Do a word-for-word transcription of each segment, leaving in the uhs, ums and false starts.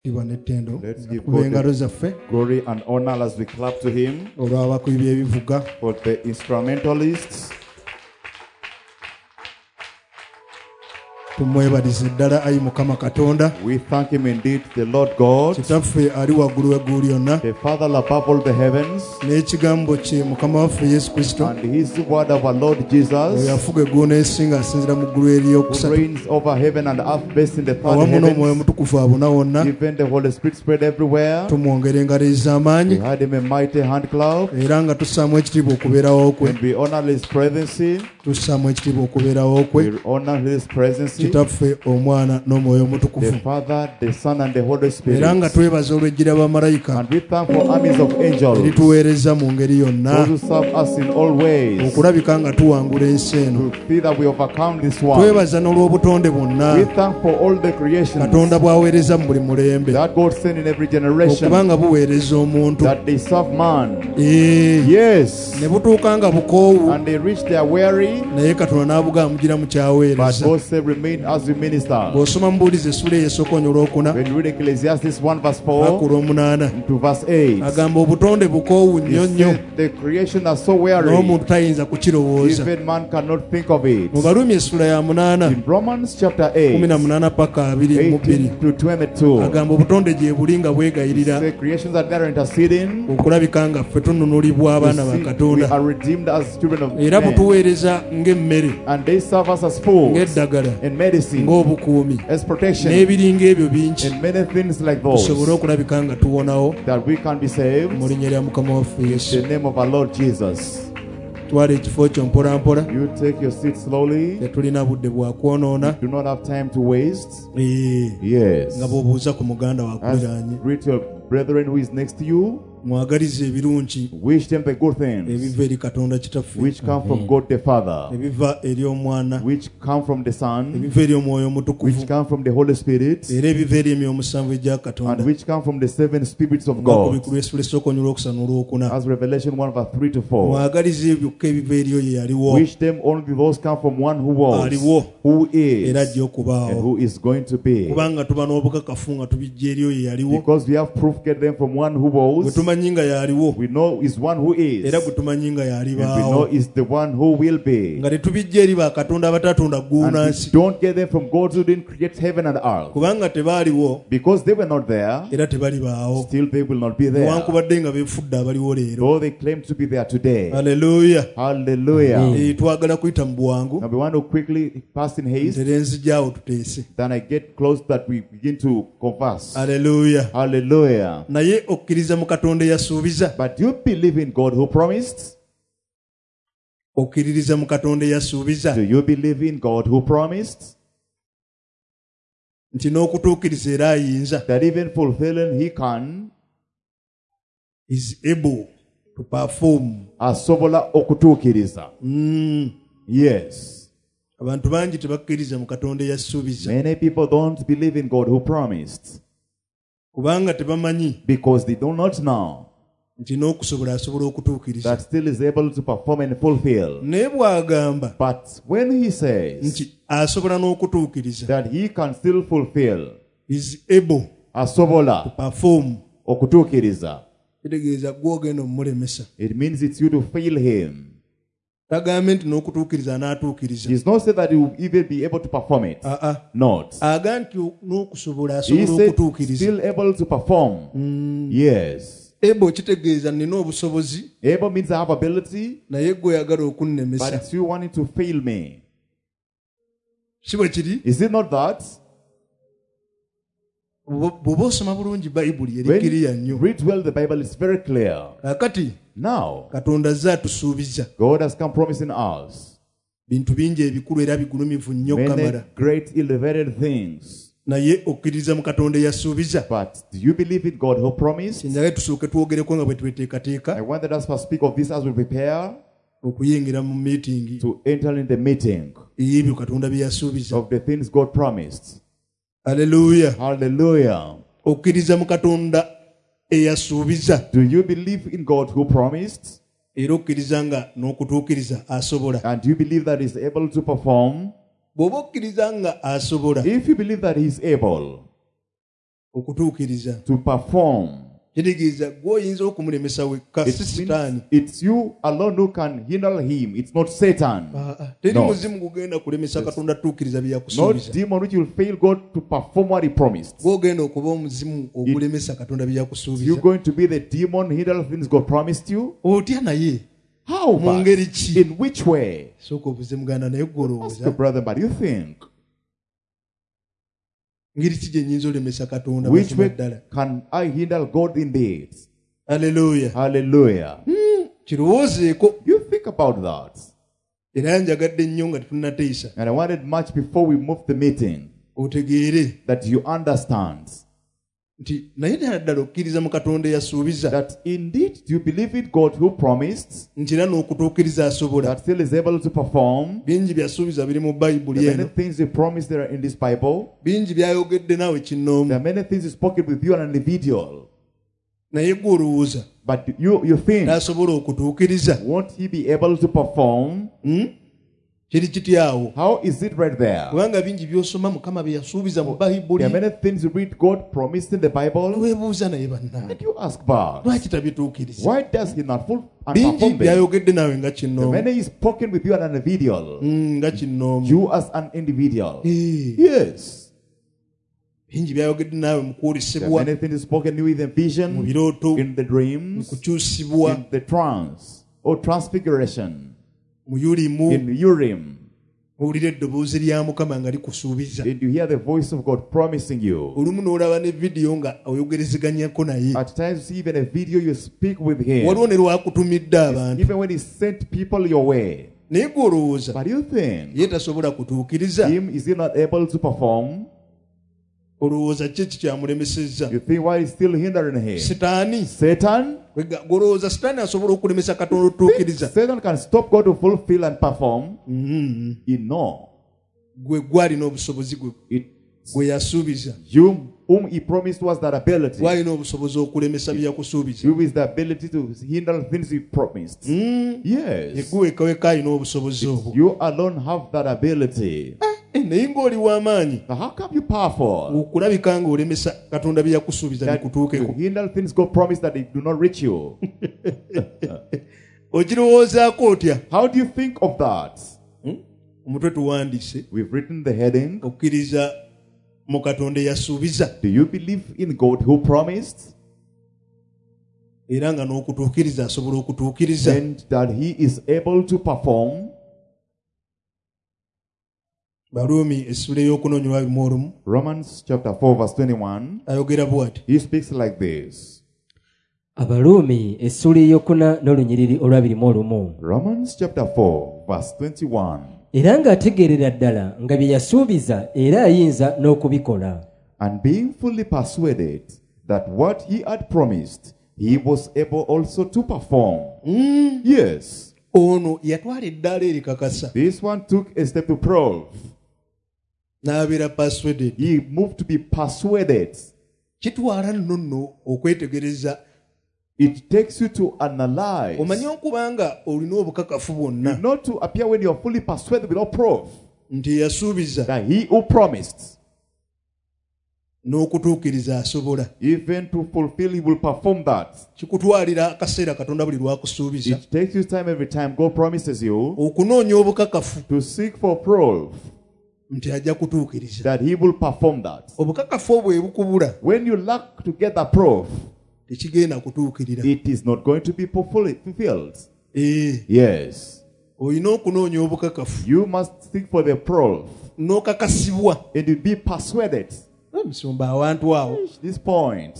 Let's give God the glory and honor as we clap to Him for the instrumentalists. We thank Him indeed, the Lord God, the Father above all the heavens, and His word of our Lord Jesus, who reigns over heaven and earth, based in the third heavens, even the Holy Spirit spread everywhere. We had Him a mighty hand clap, and we honor His presence. We honor His presence. The Father, the Son, and the Holy Spirit. And we thank for armies of angels, those who serve us in all ways, to see that we overcome this one. We thank for all the creations that God sent in every generation, that they serve man. Yes. And they reach their weary, but God said, remain as we minister. When you read Ecclesiastes one verse four to verse eight, he said, the creation are so weary, even man cannot think of it. In Romans chapter eight, eighteen to twenty-two, the creations are there interceding. We are redeemed as children of men, and they serve us as fools and medicine, as protection, and many things like those, that we can be saved in the name of our Lord Jesus. You take your seat slowly. We do not have time to waste. Yes. As greet your brethren who is next to you. Wish them the good things which come from God the Father, which come from the Son, which come from the Holy Spirit, and which come from the seven spirits of God, as Revelation one verse three to four. Wish them only those come from one who was, who is, and who is going to be. Because we have proof get them from one who was, we know is one who is, and we know is the one who will be. And we don't get them from God who didn't create heaven and earth, because they were not there, still they will not be there, though they claim to be there today. Hallelujah. Hallelujah. Now we want to quickly pass in haste, then I get close that we begin to converse. Hallelujah. Hallelujah. But do you believe in God who promised? Do you believe in God who promised that even fulfilling He can, is able to perform? Asobola okutukiriza. Mm. Yes. Many people don't believe in God who promised, because they do not know that still is able to perform and fulfill. But when He says that He can still fulfill, is able asobola to perform okutukiriza, it means it's you to fail Him. He's not saying that He will even be able to perform it. Uh-uh. Not. He said still able to perform. Mm. Yes. Able means I have ability, but it's you wanting to fail me. Is it not that? When you read well the Bible, is very clear. Now, God has come promising us many great elevated things. But do you believe in God who promised? I want us to speak of this as we prepare to enter in the meeting of the things God promised. Hallelujah. Hallelujah. Do you believe in God who promised? And do you believe that He is able to perform? If you believe that He is able, okutuukiriza to perform. kitegeeza gw'oyinza okumulemesa wekka si sitaani. It's you alone who can hinder him. It's not Satan. Teri muzimu gugenda kulemesa Katonda tuukiriza bye Not yakusuubiza. demon which will fail God to perform what he promised. Gw'ogenda okuba omuzimu ogulemesa Katonda bye You're yakusuubiza. going to be the demon hinder things God promised you. Otya naye How? mu But ngeri ki? in which way? Sooka obuze muganda naye Ask your gw'olowooza brother, but you think ngeri ki gye nnyinza olemesa Katonda which mazima way ddala. can I hinder God indeed? Haleluya. Hallelujah. Kirowoozeeko You think about that. era njagadde nnyo nga tetunnateesa And I wanted much before we moved the meeting otegeere that you understand nti naye ddala ddala okkiriza mu Katonda eyasuubiza that indeed do you believe in God who promised, nti era n'okutuukiriza asobola. that still is able to perform. Bingi byasuubiza biri mu Bayibuli There are many eno. things he promised that are in this Bible. Bingi byayogedde naawe There kinnoomu. are many things he spoken with you on an individual. Naye gwe olowooza But you, you think, n'asobola okutuukiriza. won't he be able to perform? Hmm? Kiri kityawo. How is it right there? Kubanga bingi by'osoma Mukama bye yasuubiza mu There are Bayibuli. many things you read God promised in the Bible. Weebuuza naye bannange. And you ask back, Lwaki tabituukiriza? why does he not full and Bingi perform them? byayogedde naawe nga The kinnoomu. many is spoken with you as an individual. Hmm, nga kinnoomu. You as an individual. Eh, Yes. bingi byayogedde naawe mu There are kwolesebwa, many things spoken to you in the mu vision, birooto, in the mu dreams, kukyusibwa, in the trance, or transfiguration, mu yulimu. in Urim. Owulira eddoboozi lya Mukama nga likusuubiza. And you hear the voice of God promising you. Olumu n'olaba ne vidiyo nga oyogerezeganyako naye. At times, you see even a video, you speak with him. Waliwo ne lwakutumidde abantu. Even when he sent people your way. Naye gwe olowooza But you think, ye tasobola kutuukiriza. him is he not able to perform? Olowooza ki ekikyamulemesezza? You think why is still hindering him? Sitaani. Satan? Gwolowooza Sitaani asobola okulemesa Katonda otuukiriza? Satan can stop God to fulfill and perform? Mhm. You know. Gwe gwalina obusobozi gwe It, gwe yasuubiza. you whom he promised was that ability. Gwalina obusobozi okulemesa bye yakusuubiza. You is the ability to hinder things he promised. Mm. Yes. Gwe wekka alina obusobozi obwo. You alone have that ability. Eh, naye ng'oli w'amaanyi Now how come you powerful? okulabika ng'olemesa Katonda bye yakusuubiza That bikutuukeko. you hinder things God promised that they do not reach you. Ogirowoozaako otya? How do you think of that? Hmm? Omutwe tuwandiise We've written the heading. okkiriza mu Katonda eyasuubiza Do you believe in God who promised? era nga n'okutuukiriza asobola okutuukiriza. And that he is able to perform? Baluumi essula ey'okunoonyerwa abiri mu olumu Romans chapter four verse twenty-one. ayogera bw'ati. He speaks like this. Abaluumi essula ey'okuna n'olunyiriri olwabiri mu olumu. Romans chapter four verse twenty-one. Era ng'ategeerera ddala nga bye yasuubiza era ayinza n'okubikola. And being fully persuaded that what he had promised, he was able also to perform. Mm. Yes. Ono yatwala eddaala erikakasa This one took a step to prove. n'abeera persuaded. He moved to be persuaded. Kitwala nno nno okwetegereza. It takes you to analyze. Omanyi okubanga olina obukakafu bwonna Not to appear when you're fully persuaded without proof. nti yasuubiza That he who promised, n'okutuukiriza asobola. even to fulfill, he will perform that. Kikutwalira akaseera Katonda buli lwakusuubiza It takes you time every time God promises you okunoonya obukakafu to seek for proof nti ajja kutuukiriza. that he will perform that. Obukakafu obwo ebukubula When you lack to get that proof, tekigenda kutuukirira. it is not going to be fulfilled. Eh, Yes. olina okunoonya obukakafu You must seek for the proof n'okakasibwa. and you be persuaded. Omusumba awantu awo This point.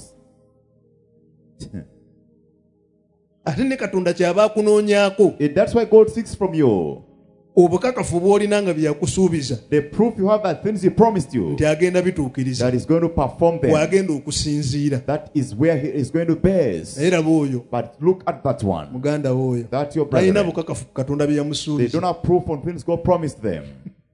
ate ne Katonda kyaba akunoonyaako And that's why God seeks from you obukakafu bw'olina nga bye yakusuubiza the proof you have that things he promised you, nti agenda bituukiriza that is going to perform them. bw'agenda okusinziira. That is where he is going to base. Naye raba oyo But look at that one. muganda w'oyo That's your talina brother. bukakafu ku Katonda bye They yamusuubiza don't have proof on things God promised them.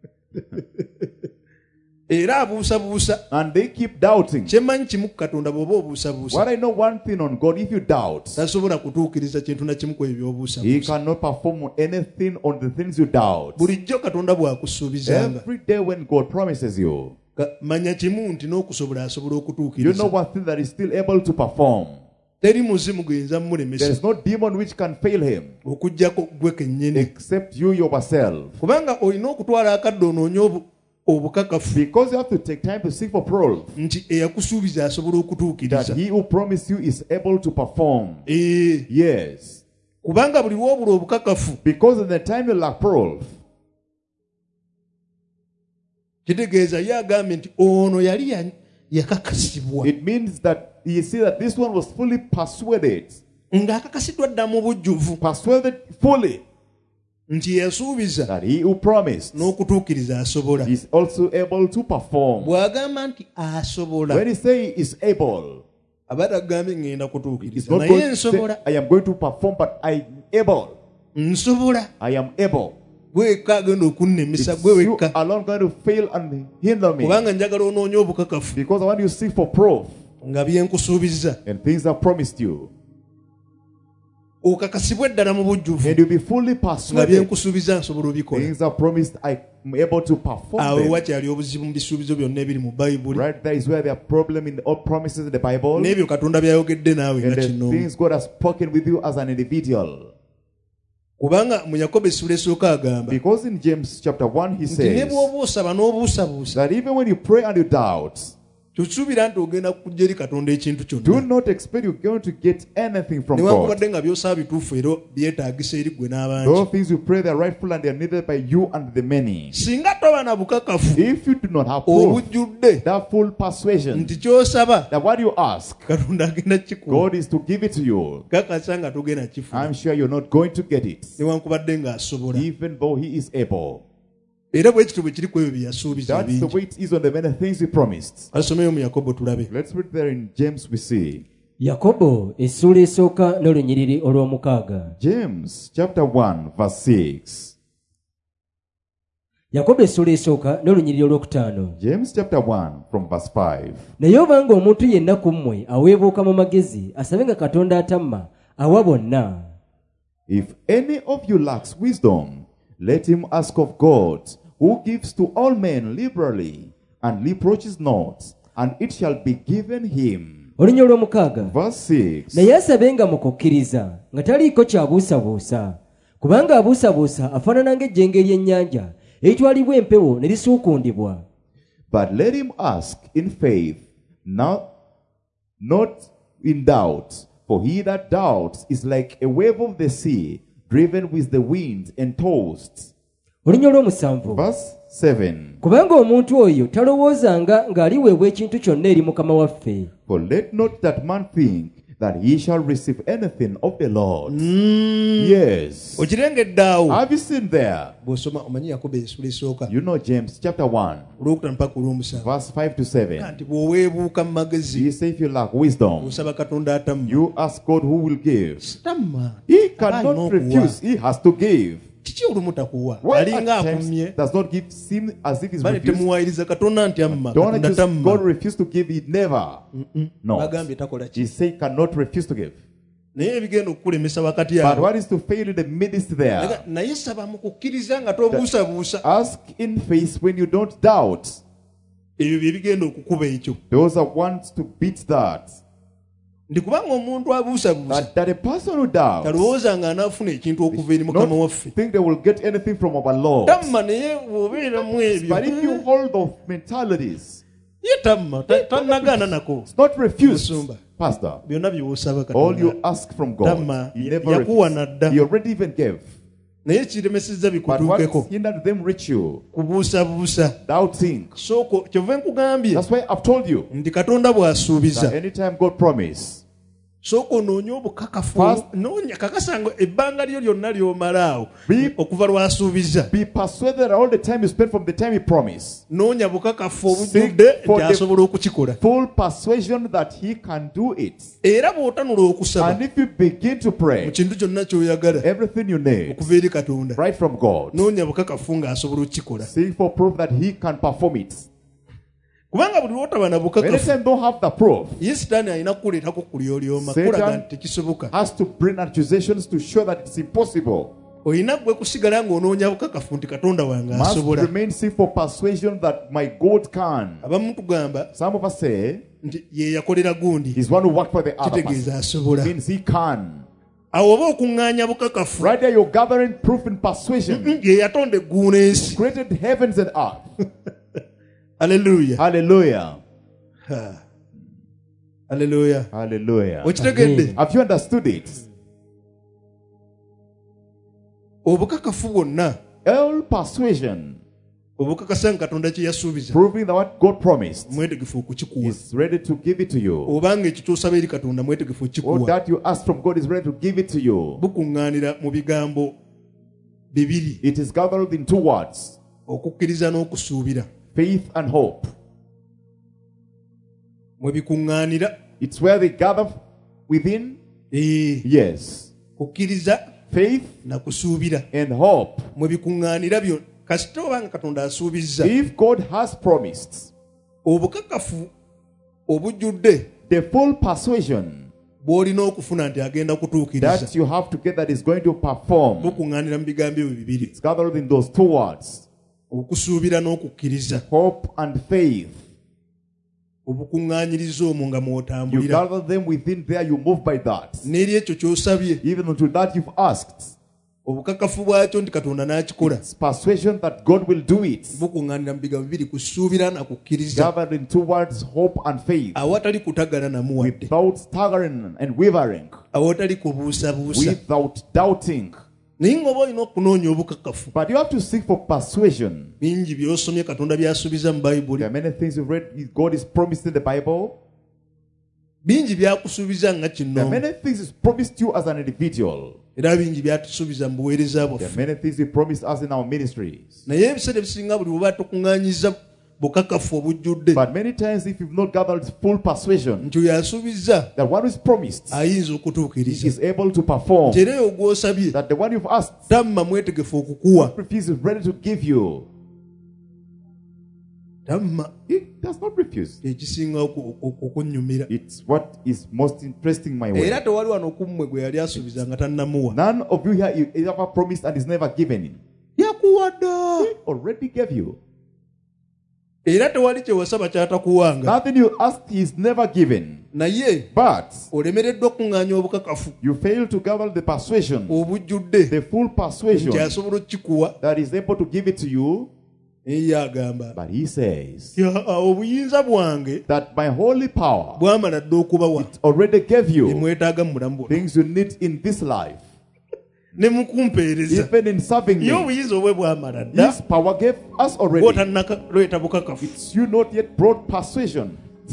era abuusabuusa. And they keep doubting. Kyemmanyi kimu ku Katonda bw'oba obuusabuusa What I know one thing on God, if you doubt, tasobola kutuukiriza kintu na kimu ku ebyo he by'obuusabuusa. cannot perform anything on the things you doubt. Bulijjo Katonda bw'akusuubizanga Every day when God promises you, manya kimu nti n'okusobola asobola You okutuukiriza. know one thing that is still able to perform. Teri muzimu guyinza There mmulemesa is no demon which can fail him okuggyako gwe kennyini. except you yourself. Kubanga olina okutwala akadde onoonye obu- obukakafu Because you have to take time to seek for proof nti eyakusuubiza asobola that okutuukiriza. he who promised you is able to perform. Eh, Yes. kubanga buli lwobula obukakafu Because in the time you lack proof, kitegeeza ye agambye nti ono yali ya- yakakasibwa it means that you see that this one was fully persuaded. ng'akakasiddwa dda mu bujjuvu Persuaded fully nti yasuubiza that he who promised n'okutuukiriza asobola. is also able to perform. bw'agamba nti asobola When he say he is able, aba tagambye ŋŋenda it's kutuukiriza not naye going to say, nsobola I am going to perform, but I am able. nsobola I am able. gwe wekka agenda okunnemesa It's gwe you wekka alone going to fail and hinder me. kubanga njagala onoonye obukakafu Because I want you to seek for proof nga byenkusuubiza and things I promised you. okakasibwe ddala mu bujjuvu And you'll be fully nga persuaded. byenkusuubiza nsobola obikola. Things I promised I am able to perform awo them. wakyali obuzibu mu bisuubizo byonna ebiri mu bayibuli Right there is where there are problem in all promises in the Bible. n'ebyo katonda byayogedde naawe And nga the kino things God has spoken with you as an individual. kubanga mu yakobo essula esooka agamba Because in James chapter one he nti ne says bw'oba osaba n'obuusabuusa that even when you pray and you doubt, tosuubira nti ogenda kujja eri katonda ekintu do kyonna not expect you're going to get anything from God. newankubadde nga byosaba bituufu era byetaagisa eri gwe n'abangi. Those things you pray, they're rightful and they're needed by you and the many. singa toba na bukakafu If you do not have proof, obujjudde that full persuasion nti ky'osaba that what you ask, katonda agenda kikuwa God is to give it to you, kakasa nga togenda kifuna I'm sure you're not going to get it, newankubadde ng'asobola. even though He is able. era bwe kityo bwe kiri ku ebyo bye yasuubiza That's the ebingi. way it is on the many things He promised. asomeyo mu yakobo tulabe. Let's read there in James, we see. yakobo essula esooka n'olunyiriri olw'omukaaga. James chapter one, verse six. yakobo essula esooka n'olunyiriri olwokutaano. James chapter one, from verse five. naye obanga omuntu yenna ku mmwe aweebuuka mu magezi asabe nga katonda atamma awa bonna. If any of you lacks wisdom, let him ask of God, who gives to all men liberally, and reproaches not, and it shall be given him. olunya olw'omukaaga. Verse six. naye asabe nga mu kukkiriza nga taliiko kyabuusabuusa, kubanga abuusabuusa afaanana ng'ejjenge ery'ennyanja eritwalibwa empewo ne lisuukundibwa. But let him ask in faith, not, not in doubt. For he that doubts is like a wave of the sea, driven with the wind and tossed. olunya olw'omusanvu. Verse seven. kubanga omuntu oyo talowoozanga ng'aliweebwa ekintu kyonna eri mukama waffe. For let not that man think that he shall receive anything of the Lord. Yes. okirengedde awo Have you seen there? bw'osoma omanyi yakobo essula esooka You know James chapter one, olwokutaano mpaka olw'omusanvu verse five to seven. nti bw'oweebuuka mu magezi He says if you lack wisdom, osaba katonda atamma. you ask God who will give. tamma He Aba alina cannot okuwa. refuse. He has to give. kiki olumu takuwa Why alinga at times akumye does not give seem as if he's bali refused? temuwaayiriza katonda nti amma Don't katonda accuse God tamma refuse to give. He never. No. bagambye takola ki He say cannot refuse to give. naye ebigenda okukulemesa wakati But awo what is to fail in the midst there? Aga- naye saba mu kukkiriza nga tobuusabuusa Ask in faith when you don't doubt. ebyo bye bigenda okukuba ekyo Those are ones to beat that. ndi kubanga omuntu abuusabuusa That, that a person who doubts talowooza nga anaafuna ekintu okuva eri mukama not waffe think they will get anything from our Lord. tamma naye bw'obeeramu ebyo But if you hold those mentalities, ye tamma ta- tannagaana nako it's not refused. Musumba. Pastor, byonna byewosaba all katonda you ask from God, Tamma, He ya- never yakuwa refused. nadda. He already even gave. naye kiremesezza But what bikutuukeko hindered them reach you? kubuusabuusa Doubting. soko kyova nkugambye That's why I've told you nti katonda bw'asuubiza that anytime God promise, sooka onoonye obukakafu First- noonya kakasanga ebbanga lyo lyonna ly'omala awo Be- okuva lw'asuubiza be persuaded all the time you spend from the time He promised. noonya bukakafu obujjudde for nti the- asobola okukikola Full persuasion that He can do it. era bw'otanula okusaba And if you begin to mu pray, kintu kyonna ky'oyagala everything you need, okuva eri katonda right from God, noonya bukakafu ng'asobola okukikola seek for proof that He can perform it. kubanga buli lw'otaba na bukakafu Anytime don't have the proof, ye sitaani alina kukuleetako kulyolyoma Satan- kulaga nti tekisoboka has to bring accusations to show that it's impossible. oyina gwe kusigala ng'onoonya bukakafu nti Katonda wange must asobola. remain seek for persuasion that my God can. Abamu tugamba Some of us say nti ye yakolera gundi. he's one who worked for the other Kitegeeza person. asobola. Means he can. Awo oba okuŋŋaanya bukakafu. Right there you're gathering proof and persuasion. Ye yatonda eggulu n'ensi. Created heavens and earth. Hallelujah. Hallelujah. Hallelujah. Hallelujah. Okitegedde? Have you understood it? Obukakafu bwonna. All persuasion. Obukakasa nga Katonda kye yasuubiza. Proving that what God promised. Mwetegefu okukikuwa. Is ready to give it to you. Obanga ekituusaba eri Katonda mwetegefu okukikuwa. All that you ask from God is ready to give it to you. Bukuŋŋaanira mu bigambo bibiri. It is gathered in two words. Okukkiriza n'okusuubira. Faith and hope. Mwe bikuŋŋaanira. It's where they gather within. Eh. Yes. Kukkiriza. Faith na kusuubira. And hope. Mwe bikuŋŋaanira byo. Kasita obanga Katonda asuubizza. If God has promised. Obukakafu obujjudde. The full persuasion. Bw'olina okufuna nti agenda kutuukiriza. That you have to get that is going to perform. Bukuŋŋaanira mu bigambo ebyo bibiri. It's gathered in those two words. Okusuubira n'okukkiriza. Hope and faith. Obukuŋŋaanyiriza omwo nga mw'otambulira. You gather them within there, you move by that. N'eri ekyo ky'osabye. Even unto that you've asked. Obukakafu bwakyo nti Katonda n'akikola. It's persuasion that God will do it. Bukuŋŋaanira mu bigambo bibiri kusuubira na kukkiriza. Gathered in two words, hope and faith. Awatali kutagana namu wadde. Without staggering and wavering. Awatali kubuusabuusa. Without doubting. Naye ng'oba olina okunoonya obukakafu. But you have to seek for persuasion. Bingi by'osomye Katonda by'asuubiza mu Bayibuli. There are many things you've read God is promised in the Bible. Bingi byakusuubiza nga kino. There are many things He's promised you as an individual. Era bingi byatusuubiza mu buweereza bwaffe. There are many things He promised us in our ministries. Naye ebiseera ebisinga buli bw'oba tukuŋŋaanyiza bukakafu obujjudde. But many times if you've not gathered full persuasion. Nti oyo asuubizza. That one is promised. Ayinza okutuukiriza. He is able to perform. Nti era eyo gw'osabye. That the one you've asked. Tamma mwetegefu okukuwa. Refuse is ready to give you. Tamma. He does not refuse. Ekisinga okunnyumira. It's what is most interesting my way. Era tewali wano kummwe gwe yali asuubiza nga tannamuwa. None of you here is ever promised and is never given. Yakuwadda. He already gave you. Era tewali kye wasaba ky'atakuwanga. Nothing you asked he is never given. Naye but olemereddwa okuŋŋaanya obukakafu. You fail to gather the persuasion. Obujjudde. The full persuasion. Nti asobola okukikuwa. That is able to give it to you. Agamba. But he says obuyinza bwange that my holy power bwamala dda okubawa. It already gave you emwetaaga mu bulamu bwonna. Things you need in this life. Ne mu kumpeereza. Even in serving me. Ye obuyinza obwe bwamala dda. His power gave us already. Bw'otannaleeta bukakafu. It's you not yet brought persuasion.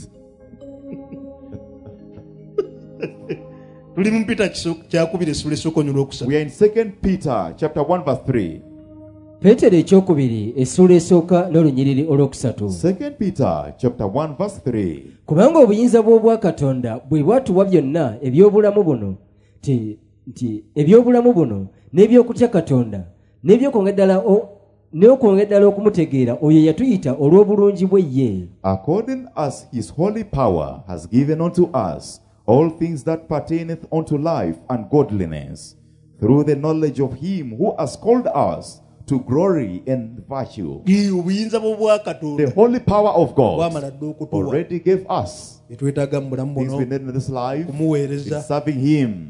Tuli mu Peter kyakubiri essula esooka onywa olwokusatu. We are in Second Peter chapter one verse three. Peetero ekyokubiri essula esooka n'olunyiriri olwokusatu. Second Peter chapter one verse three. Kubanga obuyinza bw'obwa Katonda bwe bwatuwa byonna eby'obulamu buno ti nti eby'obulamu buno n'ebyokutya Katonda n'ebyokwongedala n'okwongedala okumutegeera oyo yatuyita olw'obulungi bwe ye. According as his holy power has given unto us all things that pertaineth unto life and godliness, through the knowledge of him who has called us to glory and virtue. The holy power of God already gave us things we need in this life, in serving him.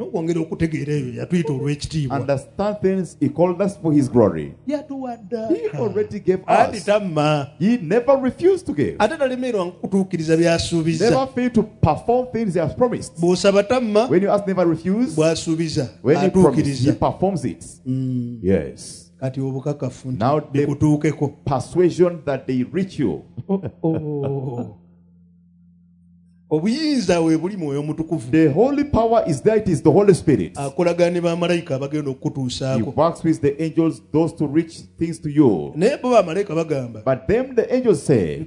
Understand things he called us for his glory. He already gave us. He never refused to give. Never failed to perform things he has promised. When you ask, never refuse. When he promised, he performs it. Mm. Yes. Now the persuasion that they reach you. Oh. The holy power is there. It is the Holy Spirit. He works with the angels, those to reach things to you. But them the angels say,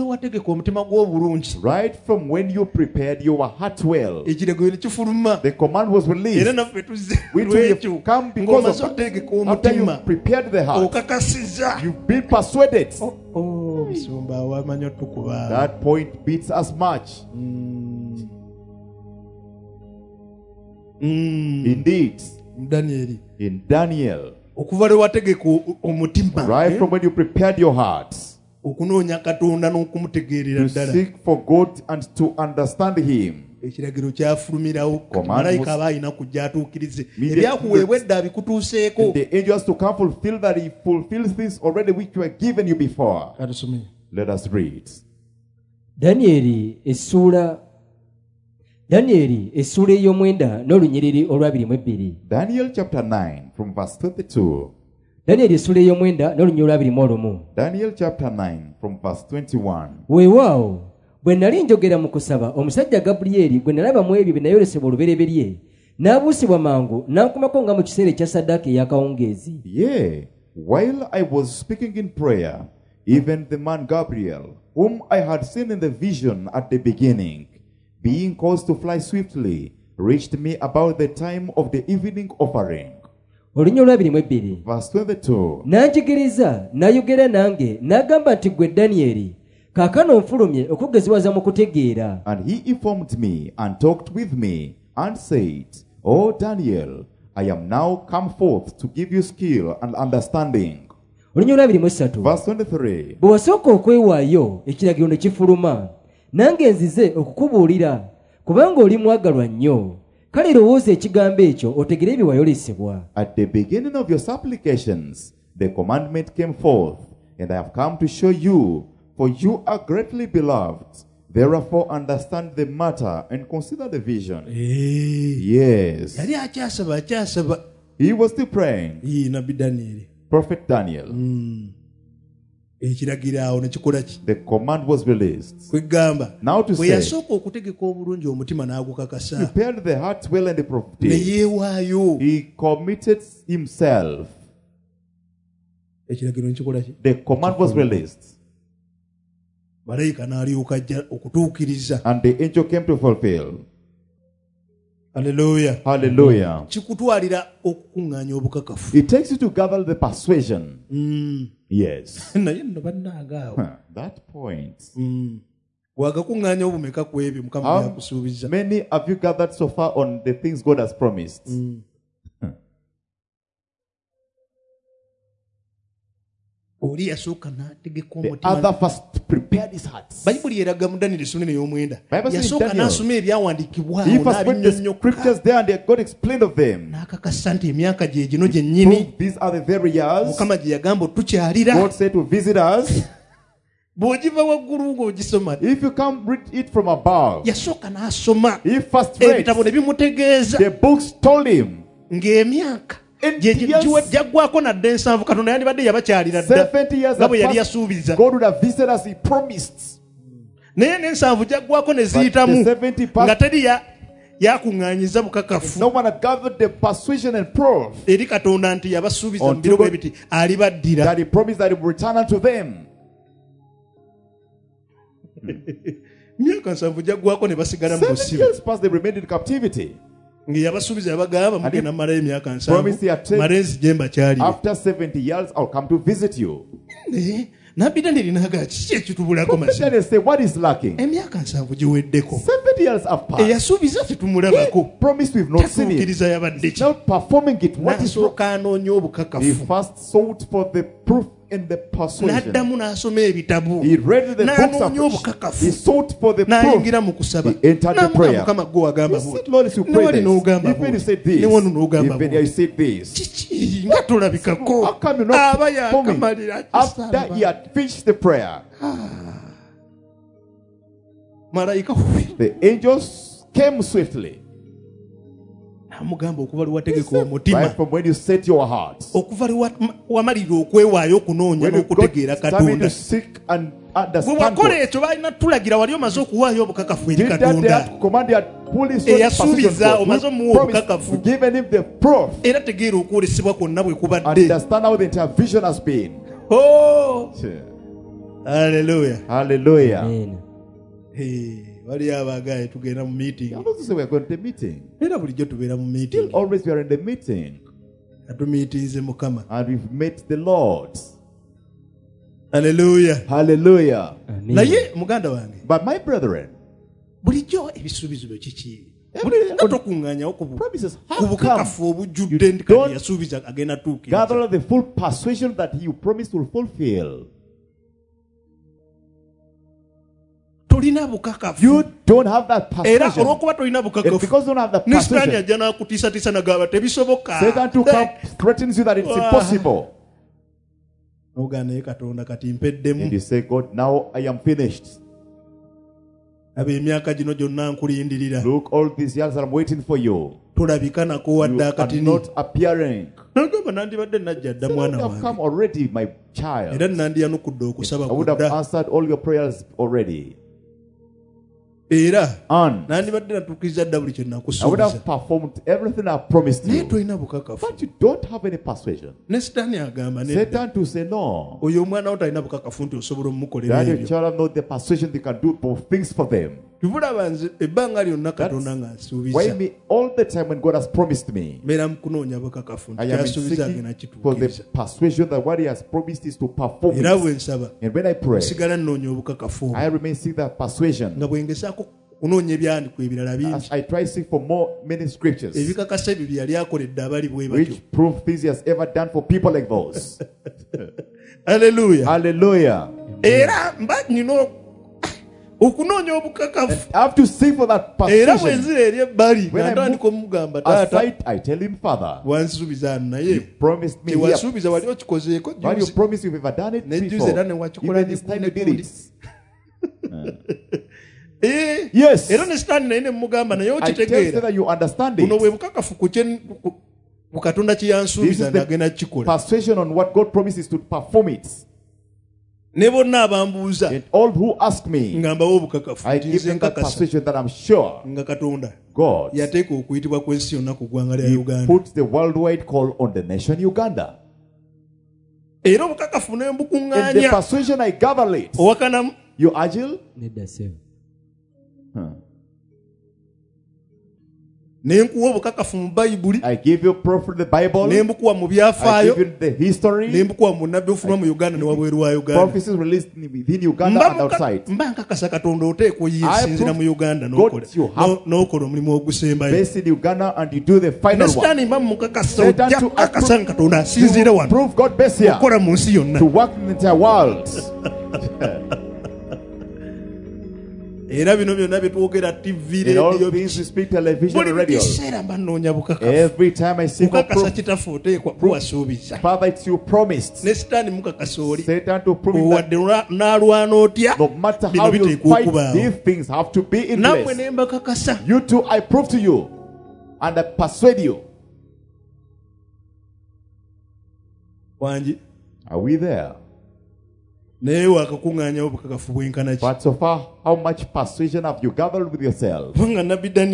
right from when you prepared your heart well, the command was released. We too have come because of that. After you prepared the heart, you've been persuaded. Oh, oh, that point beats us much. Mm. Mm. Indeed. Daniel. In Daniel. okuva lwe wategeka omutima right from when you prepared your heart okunoonya Katonda n'okumutegeerera ddala, to seek for God and to understand him. ekiragiro kyafulumirawo malayika aba alina kujja atuukirize ebyakuweebwa edda abikutuuseeko. The angels to come fulfill that he fulfills things already which were given you before. Let us read. Danieli essuula Danieli essuula ey'omwenda n'olunyiriri olwabiri mu ebbiri. Daniel chapter nine from verse twenty-two. Danieli essuula ey'omwenda n'olunyiriri olwabiri mu olumu. Daniel chapter nine from verse twenty-one. Weewaawo bwe nali njogera mu kusaba omusajja Gaburiyeri gwe nalaba mu ebyo bye nayolesebwa olubereberye n'abuusibwa mangu n'ankomako nga mu kiseera ekya Saddaaka ey'akawungeezi. Yea, while I was speaking in prayer, even the man Gabriel, whom I had seen in the vision at the beginning, being caused to fly swiftly, reached me about the time of the evening offering. Olunyiriri olwabiri mu ebbiri. Verse twenty-two. N'anjigiriza n'ayogera nange n'agamba nti ggwe Danieri kaakano nfulumye okugeziwaza mu kutegeera. And he informed me and talked with me and said, O Daniel, I am now come forth to give you skill and understanding. Olunyiriri olwabiri mu esatu. Verse twenty-three. Bwe wasooka okwewaayo ekiragiro ne kifuluma nange nzize okukubuulira kubanga oli mwagalwa nnyo. Kale lowooza ekigambo ekyo otegere ebyo wayolesebwa. At the beginning of your supplications the commandment came forth, and I have come to show you, for you are greatly beloved. Therefore understand the matter and consider the vision. Hey. Yes. Yali akyasaba akyasaba. He was still praying. Ye Nabi Daniel. Prophet Daniel. Mm. Ekiragiro ne kikola ki? The command was released. Kwegamba. Now to say. Bwe yasooka okutegeka obulungi omutima n'agukakasa. Prepared the heart well and the prophet. Ne yeewaayo. He committed himself. Ekiragiro ne kikola ki? The command was released. Malayika n'alyoka ajja okutuukiriza. And the angel came to fulfill. Hallelujah. Hallelujah. Kikutwalira okukuŋŋaanya obukakafu. It takes you to gather the persuasion. Mm. Yes. Naye nno bannange awo. That point. Mm. Wagakuŋŋaanya obumeka ku ebyo Mukama byakusuubiza. Many have you gathered so far on the things God has promised? Mm. The other first prepared his heart. Bayibuli eraga mu Daniel essuula ey'omwenda. Yasooka n'asoma ebyawandiikibwa He first went the scriptures there and God explained of them. N'akakasa nti emyaka gye gino gyennyini. These are the very years Mukama gye yagamba otukyalira. God said to visit us. Bw'ogiva waggulu ng'ogisoma. If you come read it from above. Yasooka n'asoma. He first read. Ebitabo ne bimutegeeza. The books told him. Ng'emyaka jaggwako nadde ensanvu Katonda yandibadde yabakyalira dda nga bwe yali yasuubiza. God would have visited us, he promised. Naye n'ensanvu jaggwako ne ziyitamu nga teri yakuŋŋaanyiza bukakafu. No one had gathered the persuasion and proof. Eri Katonda nti yabasuubiza mu biro bwe biti alibaddira. That he promised that he would return unto them. Myaka nsanvu jaggwako ne basigala mu busibe. Seven years passed, they remained in captivity. Ngiyabasuubiza yabagamba mugenda mmalayo emyaka nsanvu malenzi gye mbakyali. After seventy years I'll come to visit you. Nabbi Daniel n'agamba kiki ekitubulako mazima. Daniel say what is lacking? Emyaka nsanvu giweddeko. Seventy years have passed. Eyasuubiza tetumulabako. Promised we've not seen it. Yabadde ki? Not performing it. What is wrong? Anoonya obukakafu. He first sought for the proof in the persuasion. N'addamu n'asoma ebitabu. He read the books of. He sought for the proof. N'ayingira mu kusaba. He entered the prayer. Mukama gwe wagamba He said, Lord, you pray this. Even you said this. Even you said this. Kiki nga tolabikako. How come you not performing? After he had finished the prayer, the angels came swiftly. Right from when you set your heart, when you started to seek and understand God, did that they had commanded had pulled his own promise, given him the proof, understand how the entire vision has been. Oh, yeah. Hallelujah. Hallelujah. Amen. Hey. Wali abagaye tugenda mu meeting. I also say we are going to the meeting. Era bulijjo tubeera mu meeting. Still always we are in the meeting. Atu meetinze Mukama. And we've met the Lord. Hallelujah. Hallelujah. Naye muganda wange. But my brethren, bulijjo ebisuubizo byo kiki? promises have come. You don't gather the full persuasion that you promised will fulfill. You don't have that persuasion. And because you don't have that persuasion, Satan to come threatens you that it's impossible. And you say, God, now I am finished. Look, all these years I'm waiting for you. You are not appearing. You have come already, my child. I would have answered all your prayers already. And I would have performed everything I promised you. But you don't have any persuasion. Satan to say no. That your child knows the persuasion they can do both things for them. That's why me all the time when God has promised me, I am seeking for the persuasion that what He has promised is to perform it. And when I pray, I remain seeking that persuasion. As I try to seek for more many scriptures which prove things He has ever done for people like those. Hallelujah. Hallelujah. You know, I have to seek for that persuasion. When I move aside, I tell him, Father, you promised me here. But you promised you've ever done it before. Even this time you did it. Yes. I tell you that you understand it. This is the persuasion on what God promises to perform it. And all who ask me, I give them that persuasion that I'm sure God, He puts the worldwide call on the nation Uganda. And the persuasion I gather late. You agile? Huh. I give you proof from the Bible. I give you the history. Prophecies released within Uganda and outside. I prove God you have based in Uganda and you do the final one. Satan to approve, prove God best here to work in the entire world. In all things we speak television and radio. Every time I see proof, Father, it's you promised. Satan to prove that no matter how you fight, these things have to be in place. You too, I prove to you and I persuade you. Are we there? But so far, how much persuasion have you gathered with yourself? Let's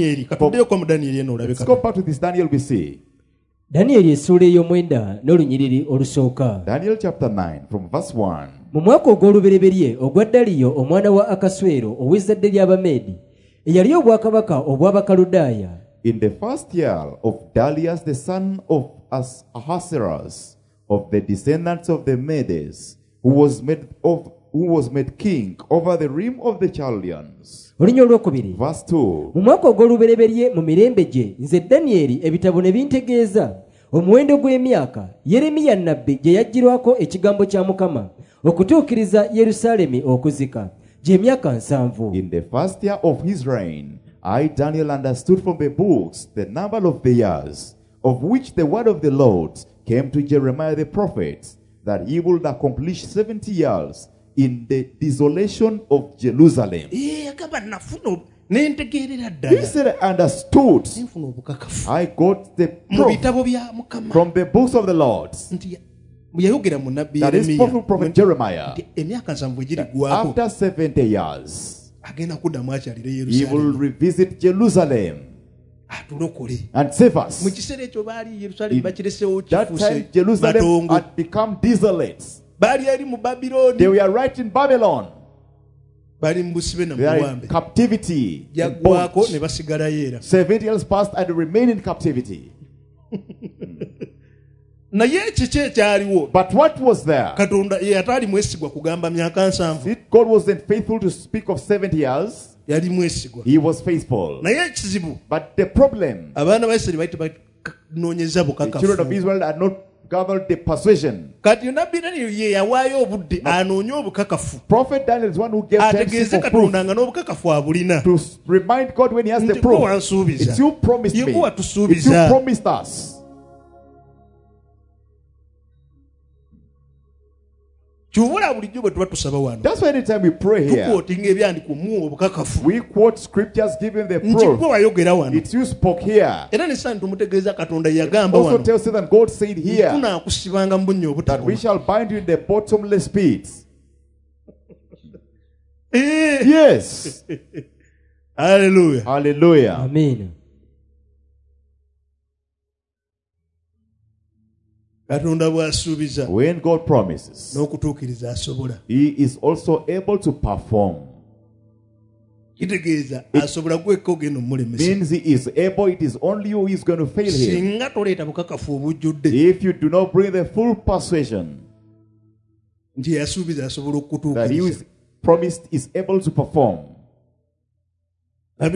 go back to this Daniel we see. Daniel essula ey'omwenda n'olunyiriri olusooka. Daniel chapter nine from verse one. Mu mwaka ogw'olubereberye ogwa Daliyo omwana wa Akaswero ow'ezzadde ly'Abameedi eyali obwakabaka obw'Abakaludaaya. In the first year of Darius the son of Ahasuerus, of the descendants of the Medes, who was made of who was made king over the realm of the Chaldeans. Verse two. Mu mwaka ogw'olubereberye mu mirembe gye nze Danyeri ebitabo ne bintegeeza omuwendo gw'emyaka Yeremiya nnabbi gye yajjirwako ekigambo kya Mukama okutuukiriza Yerusaalemi okuzika gy'emyaka nsanvu. In the first year of his reign, I Daniel understood from the books the number of the years of which the word of the Lord came to Jeremiah the prophet, that he would accomplish seventy years in the desolation of Jerusalem. He said, I understood. I got the proof from the books of the Lord. That is from prophet Jeremiah. After seventy years, he will revisit Jerusalem and save us. In that time, Jerusalem had become desolate. They were right in Babylon. They are in captivity. Seventy years passed and remain in captivity. But what was there? God wasn't faithful to speak of seventy years. yali mwesigwa. He was faithful. Naye ekizibu, but the problem, abaana ba Isirayiri baita banoonyeza bukakafu. The children of Israel had not gathered the persuasion. Kati nabbi Daniel ye yawaayo obudde anoonye obukakafu. Prophet Daniel is one who gave time for proof. Katonda nga n'obukakafu abulina. To remind God when he has the proof. It's you promised me. It's you promised us. That's why anytime we pray here, we quote scriptures giving the proof. It's you spoke here. Also tells you that God said here that we shall bind you in the bottomless pits. Yes. Hallelujah. Hallelujah. Amen. When God promises, He is also able to perform. It means He is able, it is only you who is going to fail Him. If you do not bring the full persuasion that He is promised is able to perform. After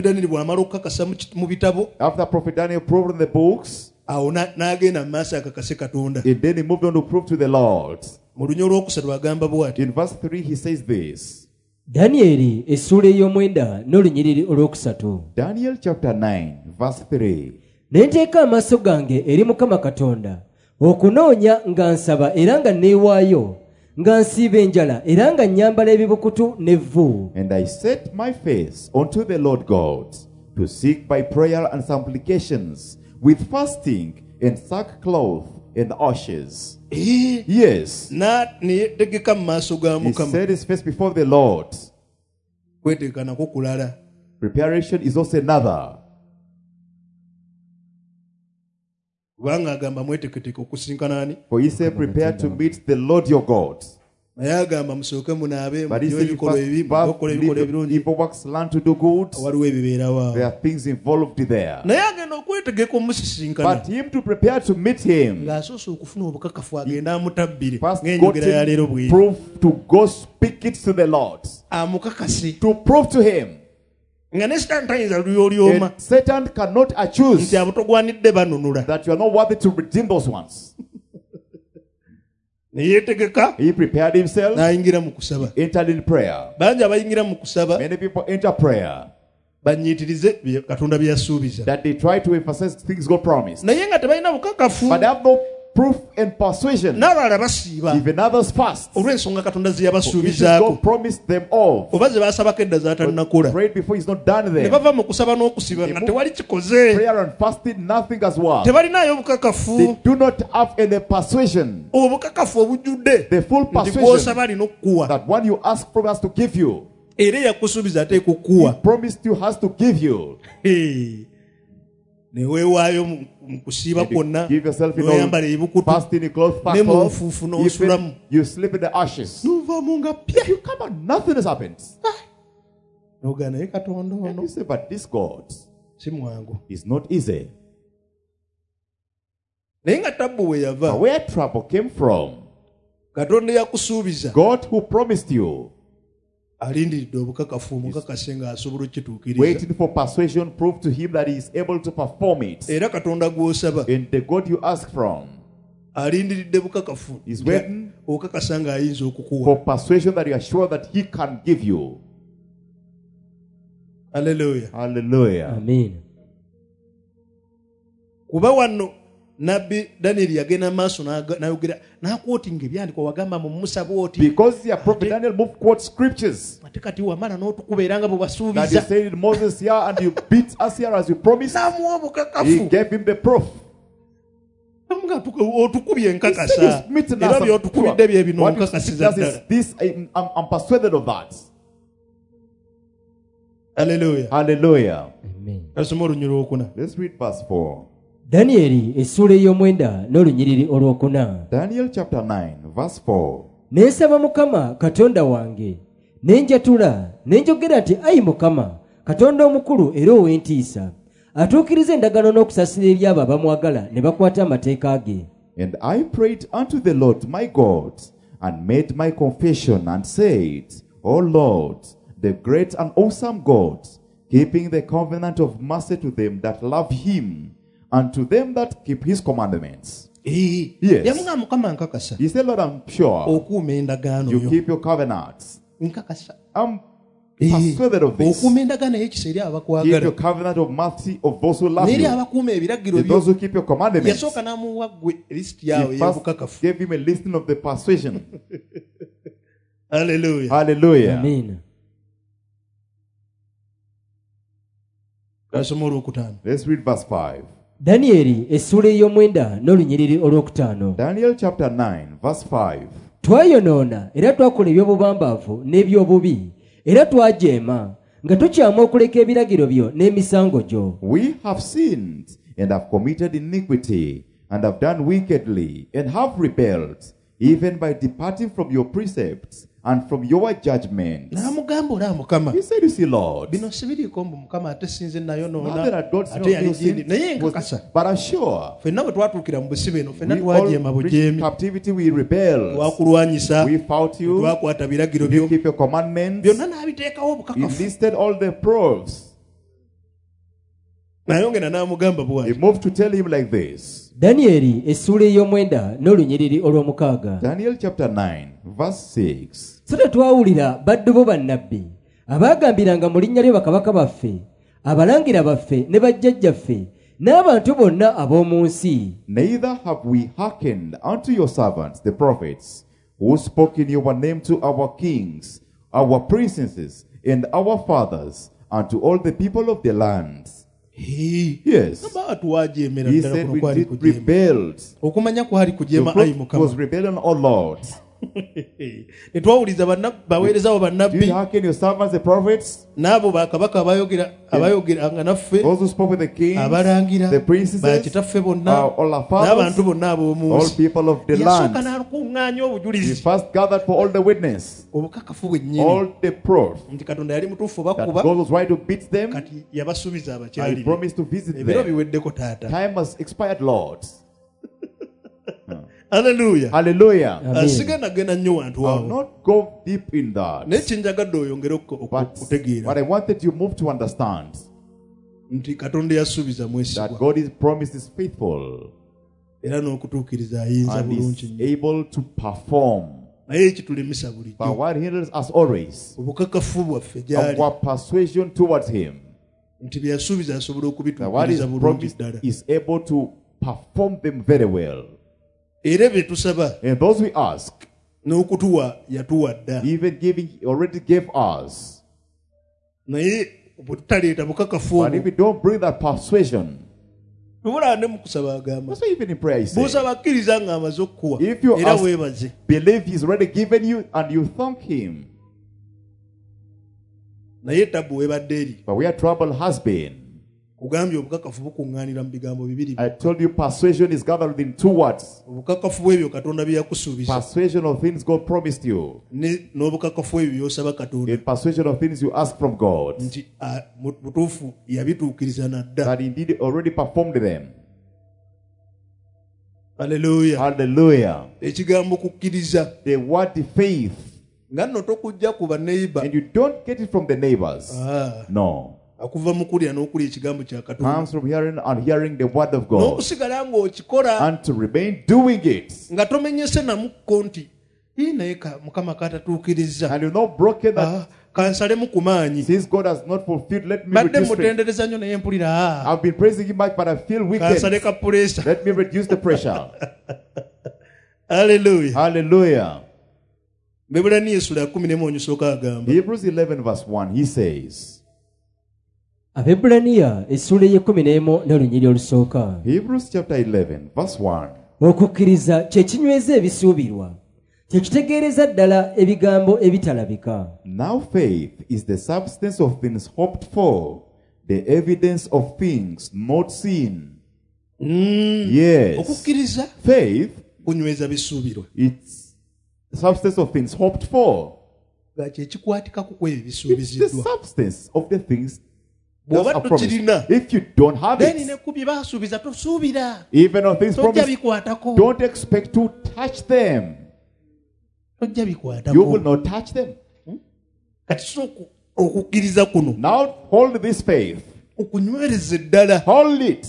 Prophet Daniel proved in the books, and then he moved on to prove to the Lord. In verse three he says this. Daniel essula ey'omwenda n'olunyiriri olwokusatu. Daniel chapter nine verse three. Ne nteeka amaaso gange eri Mukama Katonda okunoonya nga nsaba era nga neewaayo nga nsiiba enjala era nga nnyambala ebibukutu n'evvu. And I set my face unto the Lord God to seek by prayer and supplications with fasting and sackcloth and ashes. Yes. He set his face before the Lord. Preparation is also another. For he said, prepare to meet the Lord your God. But he said, you first leave evil works, learn to do good. There are things involved there. But him to prepare to meet him, first got to prove to go speak it to the Lord. To prove to him. And Satan cannot accuse that you are not worthy to redeem those ones. He prepared himself, entered in prayer. Many people enter prayer that they try to emphasize things God promised, but they have no proof and persuasion. Even others fast, because God promised them all. Prayed before He's not done there. Prayer and fasting, nothing has worked. They do not have any persuasion, the full persuasion that one you ask from us to give you, He promised you has to give you. Give yourself in all fasting in clothes, fast clothes. Even you sleep in the ashes. You come out, nothing has happened. And you say, but this God is not easy. But where trouble came from, God who promised you, waiting for persuasion, prove to him that he is able to perform it. And the God you ask from is waiting for persuasion that you are sure that he can give you. Hallelujah. Hallelujah. Amen. Nabbi Daniel yagenda maaso n'ayogera n'akwotinga ebyandikwa wagamba mu musaba oti. Because your prophet Daniel moved quote scriptures. Ate kati wamala n'otukuba era nga bwe basuubiza. That you said Moses here and you beat us here as you promised. N'amuwa obukakafu. He gave him the proof. Otukubye enkakasa. Era by'otukubidde bye bino nkakasiza ddala. This I'm, I'm persuaded of that. Hallelujah. Hallelujah. Amen. Let's read verse four. Daniel essula ey'omwenda n'olunyiriri olwokuna. Daniel chapter nine verse four. Ne nsaba Mukama Katonda wange ne njatula ne njogera nti ayi Mukama Katonda omukulu era ow'entiisa atuukiriza endagaano n'okusaasira eri abo abamwagala ne bakwata amateeka ge. And I prayed unto the Lord my God and made my confession and said, O Lord, the great and awesome God, keeping the covenant of mercy to them that love him, and to them that keep his commandments. Yes. He said, Lord, I'm sure you keep your covenants. I'm persuaded of this. Keep your covenant of mercy of those who love you. And those who keep your commandments. He first gave him a listing of the persuasion. Hallelujah. Hallelujah. Amen. Let's read verse five. Daniel essula ey'omwenda n'olunyiriri olwokutaano. Daniel chapter nine verse five. Twayonoona era twakola eby'obubambaavu n'eby'obubi era twajeema nga tukyamu okuleka ebiragiro byo n'emisango gyo. We have sinned and have committed iniquity and have done wickedly and have rebelled, even by departing from your precepts and from your judgments. He said, you see, Lord, not that I don't know sin, but I'm sure we all reached captivity, we rebelled, we fought you, you keep your commandments, you listed all the proofs. He moved to tell him like this. Daniel essula ey'omwenda n'olunyiriri olw'omukaaga. Daniel chapter nine verse six. So tetwawulira baddu bo bannabbi abaagambiranga mu linnya lye bakabaka baffe abalangira baffe ne bajjajjaffe n'abantu bonna ab'omu nsi. Neither have we hearkened unto your servants the prophets, who spoke in your name to our kings, our princes, and our fathers, and to all the people of the land. He, yes. He said we did rebelled. The fruit was rebellion, O Lord. Do you hearken your servants, the prophets? Those who spoke with the king, the princesses, uh, all our fathers, all people of the land. He first gathered for all the witness, all the proof that God was right to beat them. I promised to visit them. Time has expired, Lord. Hallelujah. Hallelujah. I'll not go deep in that. But what I wanted you move to understand, that God is promised is faithful and is able to perform. But what hinders us always, our persuasion towards him, that what is promised is able to perform them very well. And those we ask, even giving, he already gave us. But if we don't bring that persuasion, that's why even in prayer he says, if you ask, believe he's already given you and you thank him. But where trouble has been, I told you persuasion is gathered within two words. Persuasion of things God promised you. In persuasion of things you ask from God, that indeed already performed them. Hallelujah. Hallelujah. The word the faith. And you don't get it from the neighbors. Ah. No. Comes from hearing and hearing the word of God, and to remain doing it. And you're not broken that since God has not fulfilled, let me reduce it. I've been praising him much, but I feel wicked. Let me reduce the pressure. Hallelujah. Hallelujah. Hebrews eleven verse one, he says, Abebulaniya essula ey'ekkumi n'emu n'olunyiri olusooka. Hebrews chapter eleven verse one. Okukkiriza kye kinyweza ebisuubirwa, kye kitegeereza ddala ebigambo ebitalabika. Now faith is the substance of things hoped for, the evidence of things not seen. Mm. Yes. Okukkiriza faith kunyweza bisuubirwa. It's the substance of things hoped for. It's the substance of the things. If you don't have it, even on things promised, don't expect to touch them. You will not touch them. okukkiriza kuno. Now hold this faith. Okunywereza eddala. Hold it.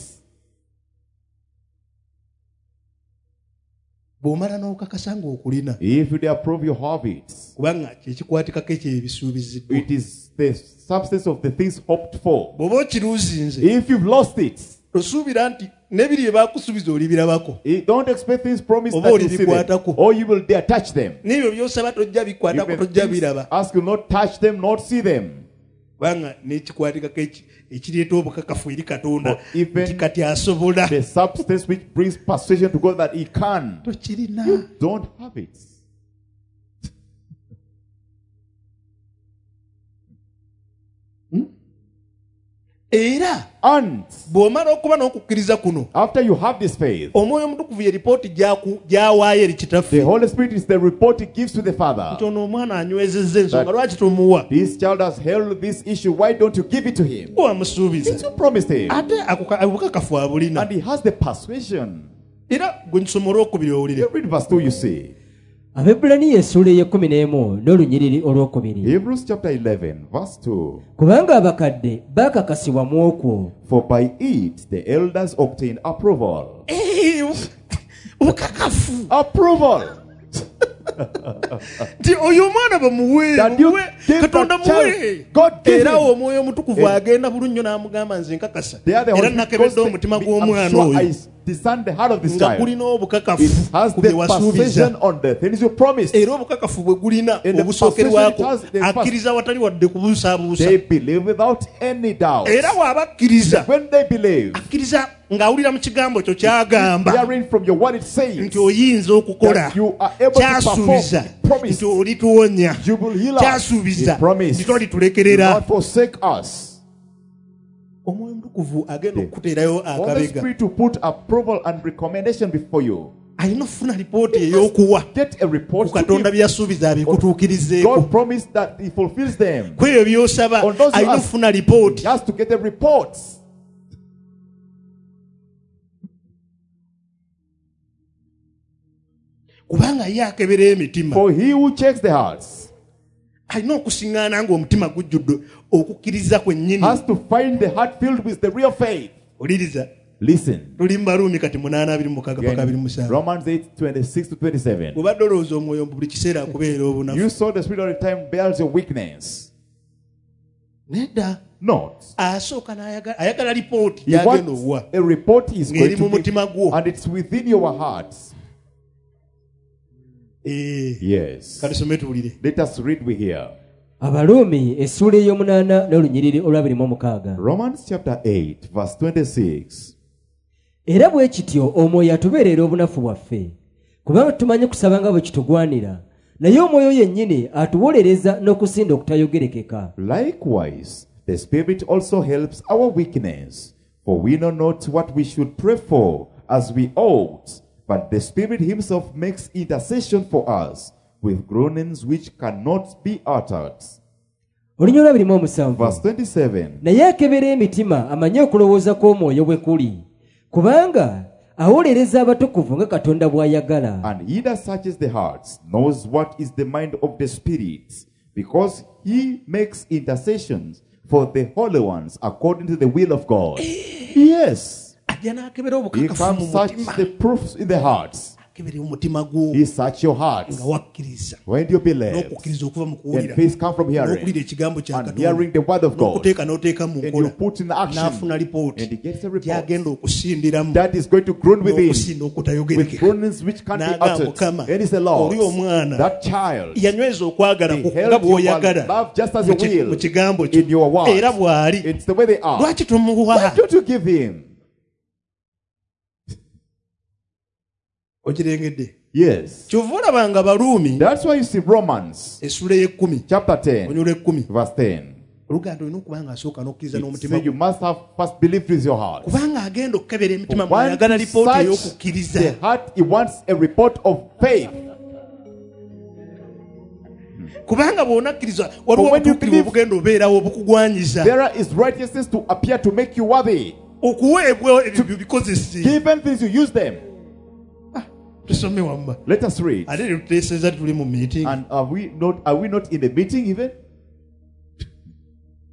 Bw'omala n'okakasa ng'okulina. If you approve your habits. Kubanga kyekikwatikako ekyebisuubiziddwa. It is the substance of the things hoped for. Bw'oba okiruuzinze. If you've lost it. Tosuubira nti n'ebiri bye baakusuubiza olibirabako. Don't expect things promised that you see them, or you will dare touch them. N'ebyo by'osaba tojja bikwatako tojja biraba. Ask you not touch them, not see them. Banga n'ekikwatikako ekireeta obukakafu eri Katonda nti kati asobola. The substance which brings persuasion to God that he can. Tokirina. You don't have it. Era and bw'omala okuba n'okukkiriza kuno, after you have this faith, omwoyo omutukuvu ye ripooti gy'awaayo eri kitaffe. The Holy Spirit is the report he gives to the Father. Nti ono omwana anywezezza ensonga lwaki tomuwa. This child has held this issue, why don't you give it to him? Wamusuubiza. Since you promised him. Ate obukakafu abulina. And he has the persuasion. Era gwe nsoma olwokubiri owulire. You read verse two, you see. Abaebbulaniya essuula ey'ekkumi n'emu n'olunyiriri olwokubiri. Hebrews chapter eleven verse two. Kubanga abakadde baakakasibwa mu okwo. For by it the elders obtain approval. Obukakafu. Approval. Nti oyo omwana bamuwe Katonda muwe. Era omwoyo omutukuvu agenda bulunyo n'amugamba nze nkakasa. Era nakebedde omutima gw'omwana oyo. Discern the heart of this child. It has the persuasion on the things you promised. Era obukakafu bwe gulina obusookerwako akkiriza watali wadde kubuusaabuusa. They believe without any doubt. Era bw'abakkiriza when they believe, akkiriza ng'awulira mu kigambo kyo ky'agamba hearing from your what it says, nti oyinza okukola kyasuubiza nti olituwonya kyasuubiza nti tolitulekerera. Omwoyo omutukuvu agenda okukuteerayo akabega. Spirit to put approval and recommendation before you. Alina ofuna lipooti ey'okuwa ku Katonda by'yasuubiza abikutuukirizeeko. God promised that he fulfills them. Ku ebyo by'osaba alina ofuna lipooti. He has to get a report. Kubanga ye akebera emitima. For he who checks the hearts, alina okusiŋŋaana ng'omutima gujjudde okukkiriza kwennyini. Has to find the heart filled with the real faith. Oliriza. Listen. Tuli mu Baruumi kati munaana abiri mu mukaaga paka abiri mu musanvu. Romans eight twenty-six to twenty-seven. Bw'obadde olowooza omwoyo buli kiseera akubeera obunafu. You saw the spirit all the time bears your weakness. Nedda. Not. Asooka n'ayagala ayagala lipooti y'agenda owa. A report is going to give, and it's within your heart. Yes. Let us read we here. Abaruumi essuula ey'omunaana n'olunyiriri olw'abiri mu mukaaga. Romans chapter eight verse twenty-six. Era bwe kityo omwoyo atubeerera obunafu bwaffe kubanga tumanyi kusaba nga bwe kitugwanira naye omwoyo yennyini atuwolereza n'okusinda okutayogerekeka. Likewise the Spirit also helps our weakness, for we know not what we should pray for as we ought, but the Spirit himself makes intercession for us with groanings which cannot be uttered. Verse twenty-seven. Naye akebera emitima amanye okulowooza kw'omwoyo bwe kuli kubanga awolereza abatukuvu nga Katonda bw'ayagala. And he that searches the hearts knows what is the mind of the Spirit, because he makes intercessions for the holy ones according to the will of God. Yes. He comes search the proofs in the hearts. He search your hearts. When do you believe? And faith comes from hearing. And hearing the word of God. And you put in action. And he gets a report. That is going to groan within. With groanings which can't be uttered. And it's the Lord. That child. He held your love just as you will. In your words. It's the way they are. Why don't you give him? Yes. That's why you see Romans chapter ten verse ten. So you must have first believed with your heart. Once the heart, he wants a report of faith. But when you believe, there is righteousness to appear to make you worthy. Given things, you use them. Let us read. And are we not are we not in a meeting even?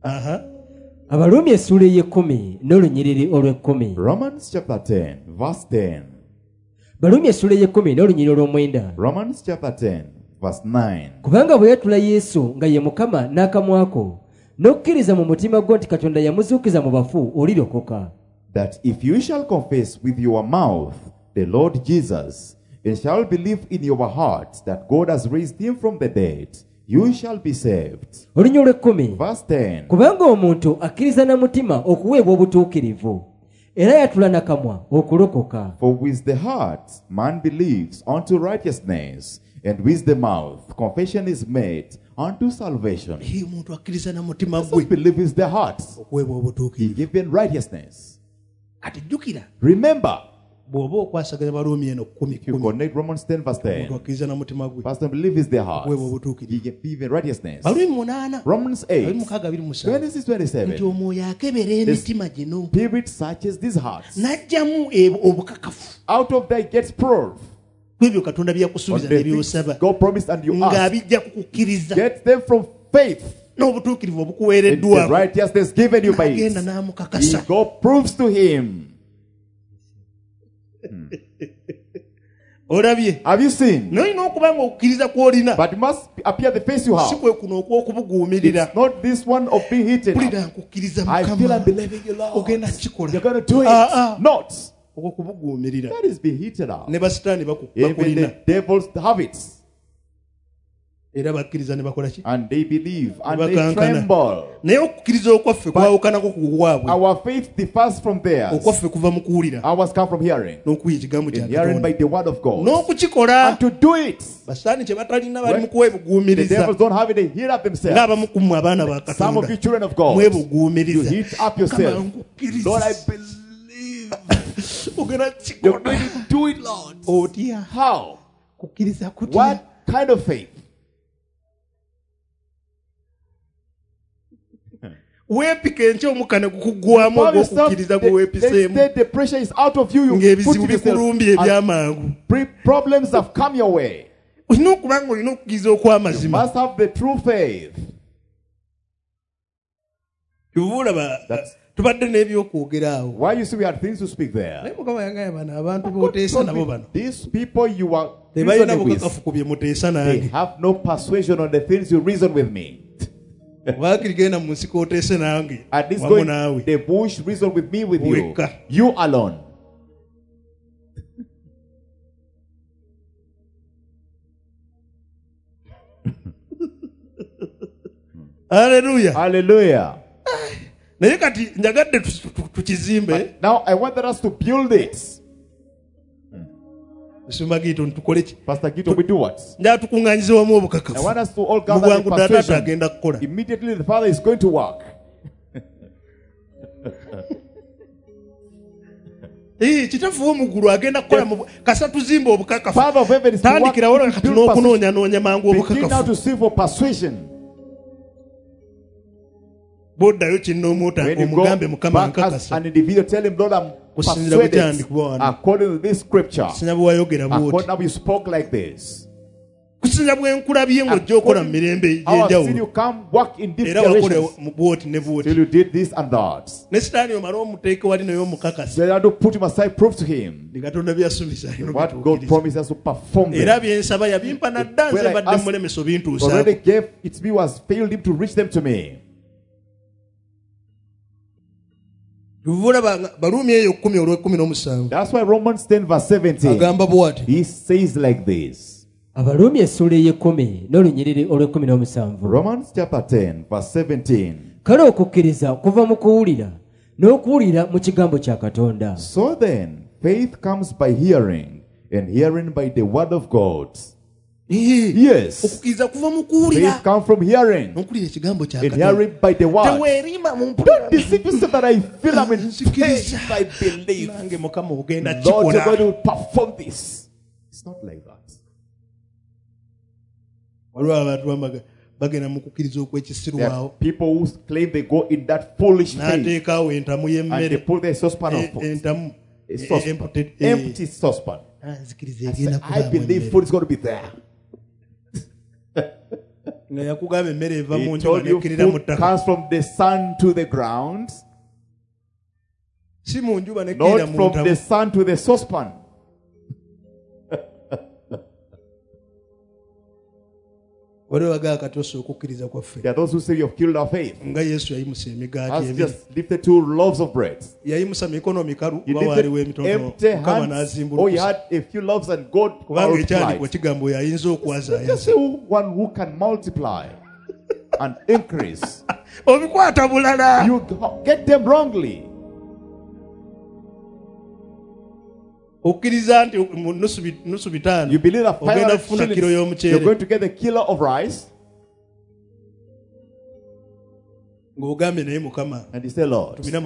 aha Abalumi essula y'ekkumi n'olunyiriri olw'ekkumi. Romans chapter ten verse ten. Balumi essula y'ekkumi n'olunyiriri olw'omwenda. Romans chapter ten verse nine. Kubanga bwe yatula Yesu nga ye Mukama n'akamwako n'okkiriza mu mutima gwo nti Katonda yamuzuukiza mu bafu olirokoka. That if you shall confess with your mouth the Lord Jesus and shall believe in your heart that God has raised him from the dead, you shall be saved. Verse ten. Kubanga omuntu akkiriza na mutima okuweebwa obutuukirivu era yatula nakamwa okulokoka. For with the heart man believes unto righteousness, and with the mouth confession is made unto salvation. He omuntu akkiriza na mutima gwe. So believe is the heart. Okuweebwa obutuukirivu. He given righteousness. Atijjukira. Remember. Bw'oba okwasaganya Abalumi eno kkumi kkumi. You connect Romans ten verse ten. Omuntu akkiriza na mutima gwe. Pastor believe is the heart. Okuweebwa obutuukirivu. He given righteousness. Balumi munaana. Romans eight. Balumi mukaaga abiri mu musanvu. twenty-six twenty-seven. Nti omwoyo akebera emitima gino. Spirit searches these hearts. N'aggyamu obukakafu. Out of thy gets proof. Kwebyo Katonda byakusuubiza ne by'osaba. God promised and you ask. Ng'abijja kukukkiriza. Get them from faith. N'obutuukirivu obukuweereddwa. The righteousness given you by it. Agenda n'amukakasa. God proves to him. Olabye. Have you seen? N'olina okuba ng'okukkiriza kw'olina. But it must appear the face you have. Si kwe kuno okw'okubuguumirira. It's not this one of being hidden. Pulira nkukkiriza Mukama. I feel I'm believing you, Lord. Ogenda kukikola. You're going to do it. Uh, uh. Not. Okubuguumirira. That is being hidden out. Ne basitaani bakulina. Even the devils have it. Era bakkiriza ne bakola ki? And they believe and they tremble. Naye okukkiriza okwaffe kwawukanako ku bwabwe. Our faith differs from theirs. Okwaffe kuva mu kuwulira. Ours come from hearing. N'okuyiga ekigambo kya Katonda. Hearing by the word of God. N'okukikola. And to do it. Basitaani kye batalina bali mu kwebuguumiriza. The devils don't have it, they hear up themselves. Ng'abamu ku mmwe abaana ba Katonda. Some of you children of God. Mwebuguumiriza. You heat up yourself. Lord, I believe. You're going to do it, Lord. Oh dear. How? Kukkiriza kutya? What kind of faith? Weepike nti omukane gukuggwamu ogw'okukkiriza gwe weepiseemu. The pressure is out of you. Ng'ebizibu bikulumbye ebyamangu. Problems have come your way. Olina okuba ng'olina okukkiriza okw'amazima. You must have the true faith. Olaba tubadde n'ebyokwogera awo. Why you see we had things to speak there? Naye Mukama yangaya bano abantu b'oteesa nabo bano. These people you are tebalina bukakafu ku bye muteesa nange. They have no persuasion on the things you reason with me. At this going, the bush reason with me, with you. You alone. Hallelujah. Hallelujah. But now I want us to build it. Pastor Gito, we do what? I want us to all gather in persuasion. Immediately the Father is going to work. Father of heaven is to work. Begin now to see for persuasion. When you go back as an individual, tell him, Lord, I'm persuaded according to this scripture. According to how you spoke like this. I have seen you come work in different directions till you did this and that. So you have to put him aside, prove to him what God promised us to perform them. Already gave it to me was failed him to reach them to me. That's why Romans ten verse seventeen, he says like this. Romans chapter ten verse seventeen. So then faith comes by hearing, and hearing by the word of God. Yes. Faith comes from hearing. And hearing by the word. Don't deceive yourself that I feel I'm in faith. I believe. Lord, you're going to perform this. It's not like that. There are people who claim they go in that foolish faith. And they put their saucepan of food. A saucepan. Empty saucepan. I, said, I believe food is going to be there. He told you food comes from the sun to the ground, not from the sun to the saucepan. There are those who say you have killed our faith. Has just lifted two loaves of bread. You lifted empty hands, or you had a few loaves and God multiplied. Just one who can multiply and increase. You get them wrongly. You believe that five hundred shillings you're going to get a kilo of rice? And he said, Lord, send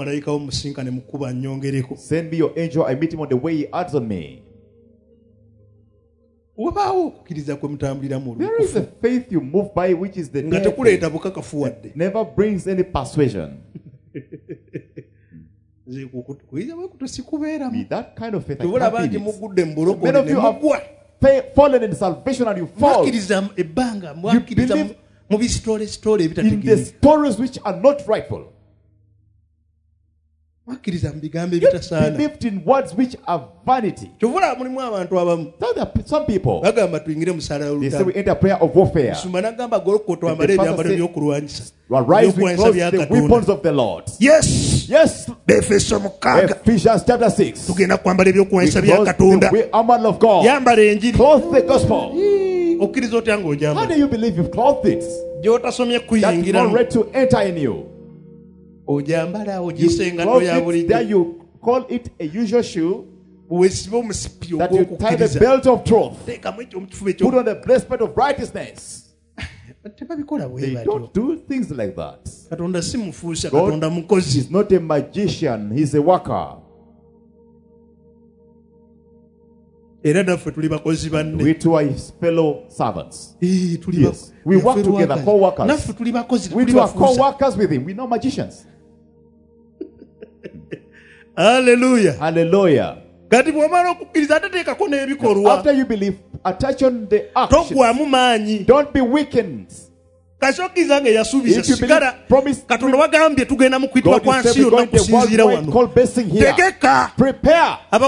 me your angel, I meet him on the way, he adds on me. There is a faith you move by which is the dead faith. It never brings any persuasion. Be that kind of faith. Many of you have fallen in salvation and you fall. You believe in the stories which are not rightful. You believed in words which are vanity. Now there are some people, they say we enter prayer of warfare. Arise, we close the weapons of the Lord. Yes. Yes. Ephesians chapter six. We close the armor of God. Clothe the gospel. How do you believe you've clothed it? That's not ready to enter in you. You clothe it, there you call it a usual shoe. That you tie the belt of truth. Put on the breastplate of righteousness. They don't do things like that. God is not a magician, he's a worker. We too are his fellow servants. Yes. We work together, co-workers. We too are co-workers with him. We're not magicians. Hallelujah. Hallelujah. After you believe, attach on the actions. Don't be weakened. If you believe, promise, God is going to worldwide call blessing here. Prepare. God,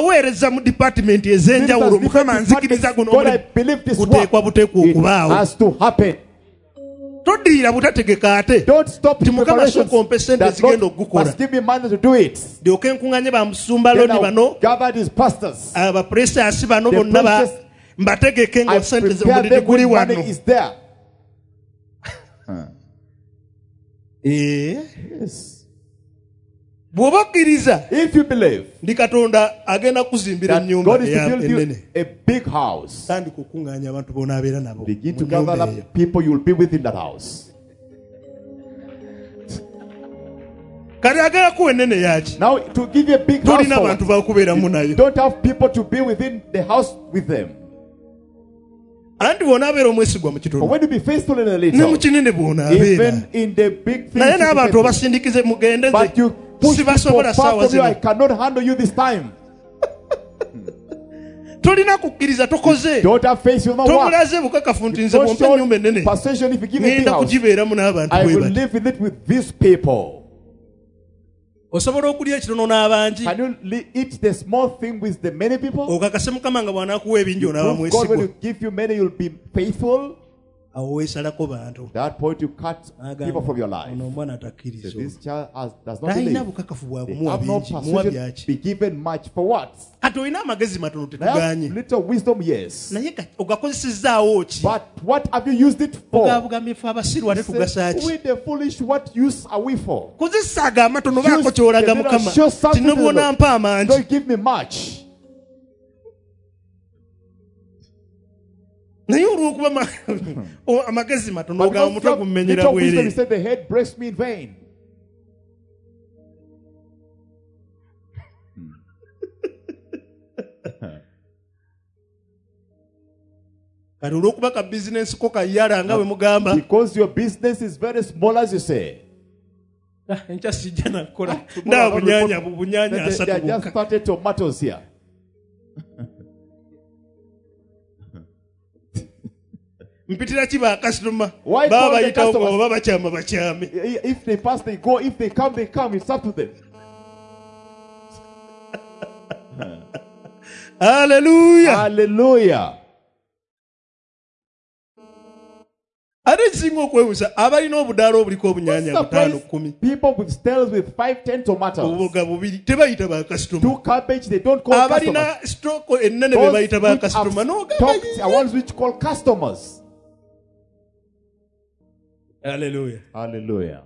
I believe this work. It has to happen. Don't stop the preparations. That Lord must give me money to do it. Then I'll gather these pastors. The precious, I prepare them when money is there. Huh. Yes. If you believe that God is to build you a big house, begin to gather up people you will be within that house. Now, to give you a big house, you don't have people to be within the house with them. But when you be faithful in a little, even in the big things, but you push people far from you, I cannot handle you this time. Don't have faith, you will not work. Don't show persuasion if you give a big house. I will live in it with these people. Can you eat the small thing with the many people? God, when you give you many, you'll be faithful. That point you cut people from your life. So this child has, does not believe. They have no persuasion. Be given much for what? They have little wisdom, yes. But what have you used it for? Say, we the foolish, what use are we for? Use the show something to the Lord. Don't give me much. But because you have little wisdom, he said the head breaks me in vain. Because your business is very small, as you say. They just started tomatoes here. mpitira kiba customer baba bayitawo baba bakyama bakyame. If they pass they go, if they come they come, it's up to them. Hallelujah. Hallelujah. People with stalls with five, ten tomatoes. Two cabbage, they don't call customers. Those which are stocks are ones which call customers. Hallelujah. Hallelujah.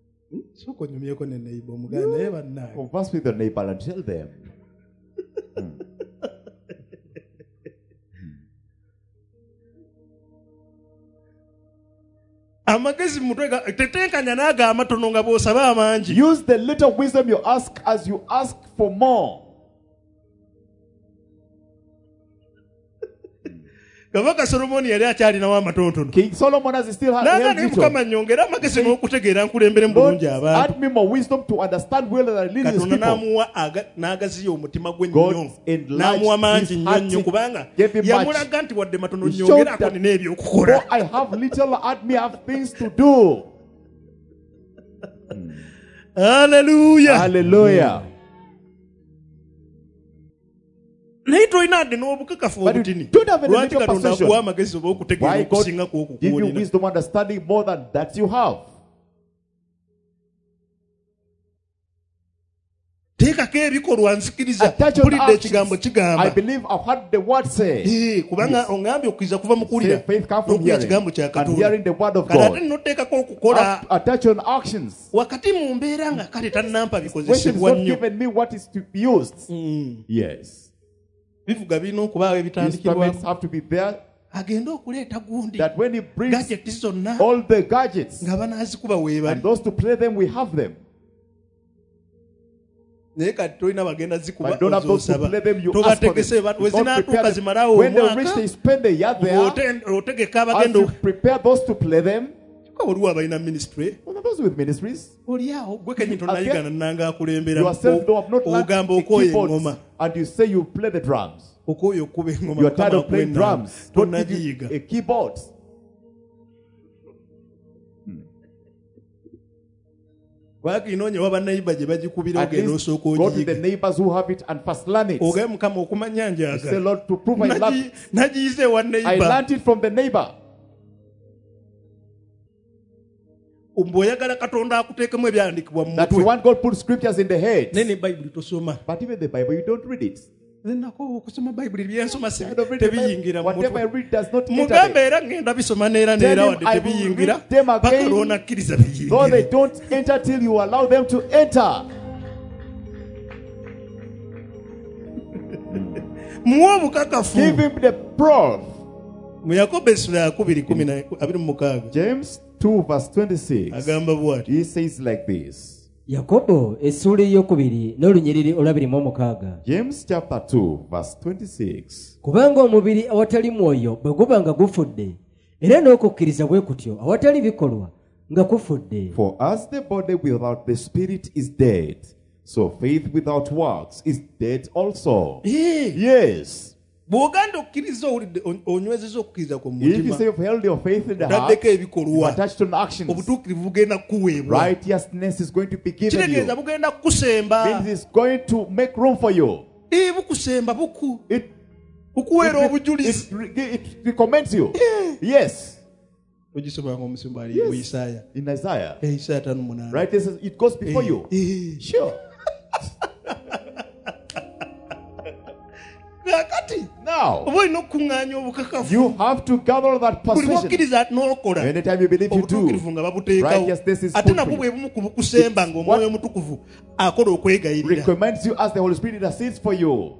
Converse with your neighbor and tell them. Hmm. Use the little wisdom you ask as you ask for more. King Solomon has still had Lord, add me more wisdom to understand well that I lead his people. God enlarged his heart, gave him much. He showed that though I have little, add me have things to do. Hallelujah. Hallelujah. But you don't have a little possession. Why God give you wisdom understanding more than that you have? Attach on actions. I believe I've heard the word say. Yes. Say faith comes from hearing, and hearing the word of God. Attach on actions. Question is not given me what is to be used. Mm. Yes. Instruments have to be there. That when he brings all the gadgets and those to play them, we have them. But don't have those to play them, you ask for them. When they reach, they spend the year there. As you prepare those to play them, well, those with ministries, you yourself don't have not learned the keyboards, and you say you play the drums. You are tired of playing drums. Don't give you a keyboard. Hmm. At least go to the neighbors who have it and first learn it. Say, Lord, to prove I learned I learned it from the neighbor. That you want God put scriptures in the head. But even the Bible, you don't read it. Whatever I read does not enter them. Tell him I will read them again, though they don't enter till you allow them to enter. Give him the proof. James two verse twenty-six. He says like this. Yakobo esula eyokubiri n'olunyiriri olwabiri mu mukaaga. James chapter two verse twenty-six. Kubanga omubiri awatali mwoyo bwe guba nga gufudde era n'okukkiriza bwe kutyo awatali bikolwa nga kufudde. For as the body without the spirit is dead, so faith without works is dead also. Yeah. Yes. If you say you've held your faith in the heart, you've attached on actions, righteousness is going to be given you. Means it's going to make room for you. It, it, it, it recommends you. Yes. Yes. In Isaiah. Right? It says it goes before you. Sure. Now, you have to gather that position. Anytime you believe you do, righteousness is fulfilled. Recommends you as the Holy Spirit intercedes for you.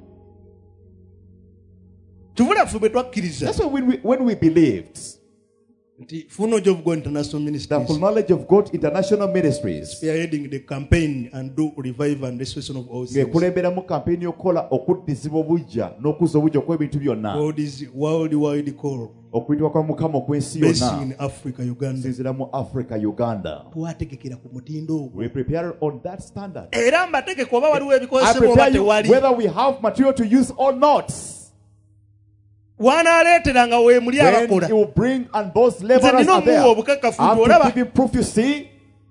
That's why when we, when we believed, the full knowledge of God International Ministries, the full knowledge of God International Ministries, spearheading the campaign and do revive and restoration of all things. God is worldwide call. Based in Africa, Uganda. We prepare on that standard. I prepare you whether we have material to use or not. Wanaleteranga we muli abakola. You bring and those laborers are there. I have to give you proof, you see.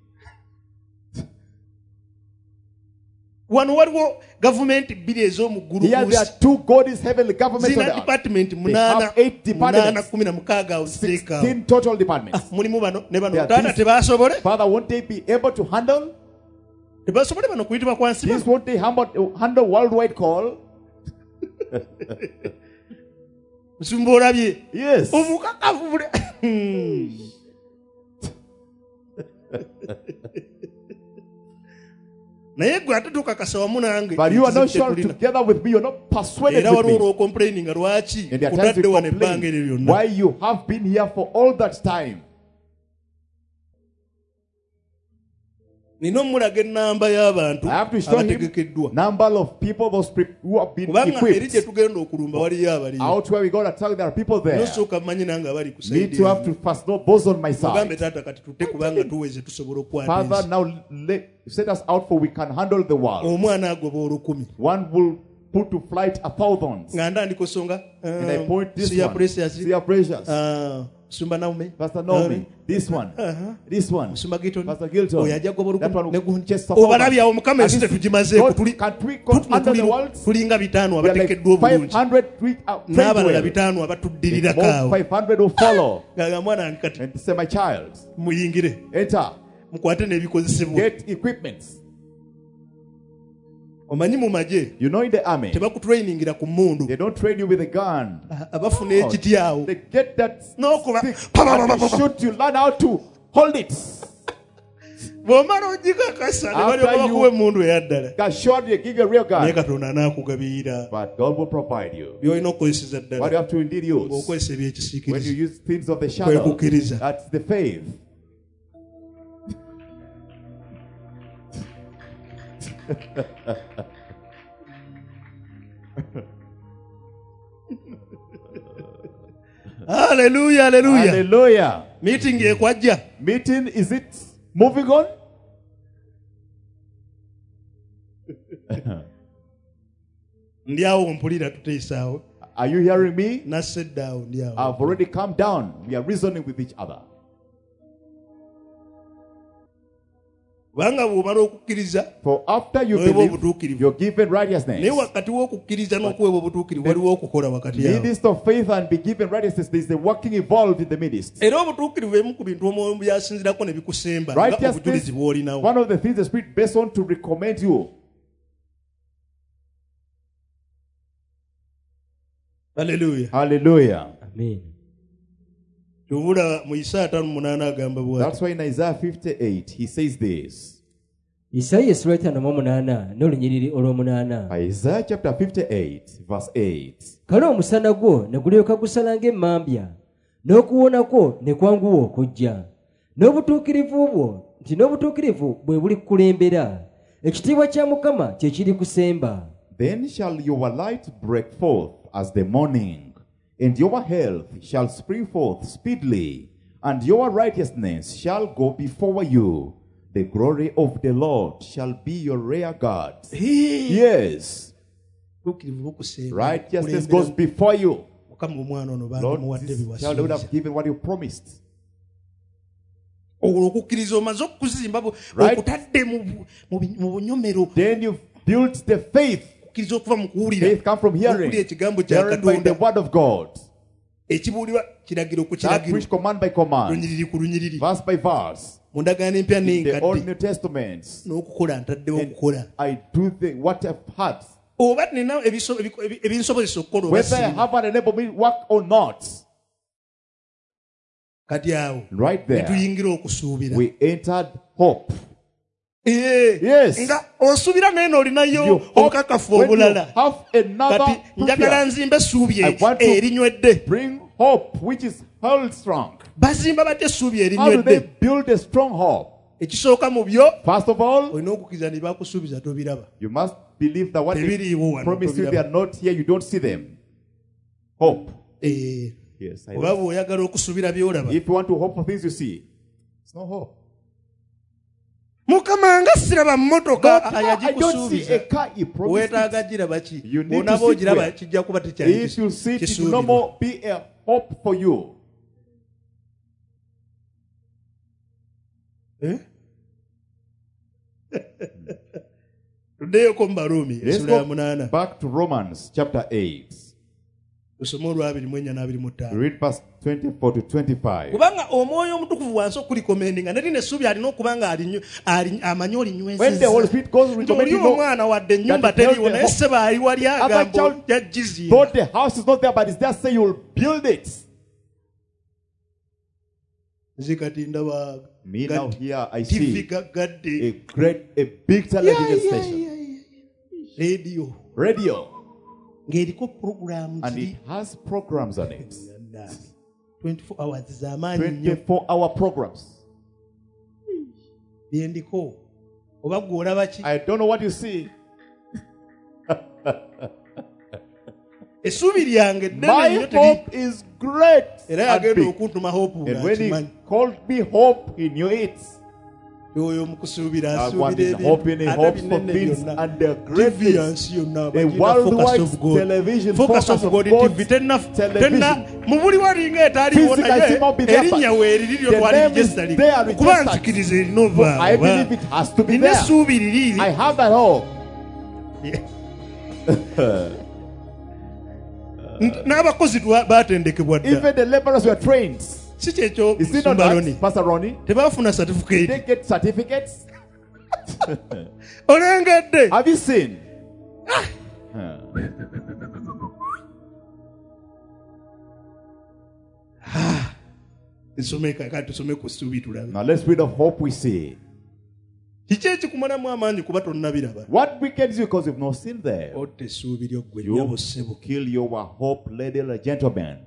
One waliwo government bill ez'omuggulu. Here there are two God's heavenly governments on the department They have eight departments. sixteen total departments. Mulimu bano ne bano taata tebasobole. Father, won't they be able to handle? Tebasobole bano kuyitibwa kwansi. This won't they handle, handle worldwide call? Musumba olabye. Yes. Omukakafu bule. But you are not sure together with me, you're not persuaded with me. Complaining and there are times you complain why you have been here for all that time. I have to show him number of people those who have been equipped. Out where we go to tell there are people there. Me too have to first know those on my side. Father, now let, set us out for we can handle the world. One will put to flight a thousand. And I point this one. See your precious. Pastor Naomi, this one, uh-huh. this one, Pastor Gilton, that one will chest of God, can we go under the world? We are like five hundred more five hundred will follow. And say, my child, enter, get equipments. You know, in the army, they don't train you with a gun. Oh, they get that stick and they shoot you, learn how to hold it. After you got shot, they give you a real gun. But God will provide you. What you have to indeed use. When you use things of the shadow, that's the faith. Hallelujah, hallelujah. Hallelujah. Meeting ekwaja. Meeting, is it moving on? Ndiawo mpulira tuteesaawo. Are you hearing me? Naseddawo ndiawo. I've already come down. We are reasoning with each other. For after you believe, you're given righteousness. In the midst of faith and be given righteousness, there is the working involved in the midst. Righteousness, one of the things the Spirit based on to recommend you. Hallelujah. Hallelujah. Amen. That's why in Isaiah fifty-eight he says this. Isaiah chapter fifty-eight verse eight. Kale omusana gwo ne gulyoka gusala ng'emmambya n'okuwona kwo ne kwanguwa okujja n'obutuukirivu bwo nti n'obutuukirivu bwe buli kukulembera ekitiibwa kya Mukama kye kiri kusemba. Then shall your light break forth as the morning, and your health shall spring forth speedily, and your righteousness shall go before you. The glory of the Lord shall be your rear guard. Yes. Righteousness goes before you. Lord, this child would have given what you promised. Right? Then you built the faith. Faith comes from hearing. Hearing by the word of God. That preached command by command. Verse by verse. In the Old New Testaments. And I do the what I've had. Whether I have an enable me work or not. Right there. We entered hope. Yes. You hope when you have another future. I want to bring hope which is held strong. How do they build a strong hope? First of all, you must believe that what they promise you, they are not here, you don't see them. Hope. Yes, I know. If you want to hope for things you see, it's no hope. Mukama nga siraba mmotoka ayagikusuubiza weetaaga giraba ki onaba ogiraba kijja kuba tekyakisuubirwa tuddeyoko mu Baruumi essula ya munaana back to Romans chapter eight. Tusome olwabiri mu ennya n'abiri mu ttaano. Read verse twenty-four to twenty-five. Kubanga omwoyo omutukuvu wansi okulikomendinga nali n'essuubi alina okuba nga amanyi olinywezezza. When the Holy Spirit goes recommend you know omwana wadde ennyumba teriiwo naye sseba ali wali agambo yajjiziira. Though the house is not there but it's there, say you will build it. Zikati ndaba me now here I see gadde a great a big television station. Radio. Radio. Programs and it has programs on it. twenty-four hours zamani twenty-four hour programs. Byendiko oba gwolaba ki? I don't know what you see. Essuubi lyange my hope is great. Era agenda okuntuma hope. And when he called me hope, he knew it. Oyo mukusuubira asuubira hoping hopes for things and the great things. A worldwide television focus of God T V tenna tenna mubuli walinga etaliwo naye erinnya weeriri lyo twali jesali kuba nsikiriza erinova. I believe it has to be there. Nessuubi liri. I have that hope. N'abakozi baatendekebwa dda. Even the laborers were trained. Si kyekyo is it not that, Pastor Ronnie? Tebafuna certificate. They get certificates. Olengedde. Have you seen? Now let's read of hope we see. What weakens you because you've not seen there? You kill your hope, ladies and gentlemen.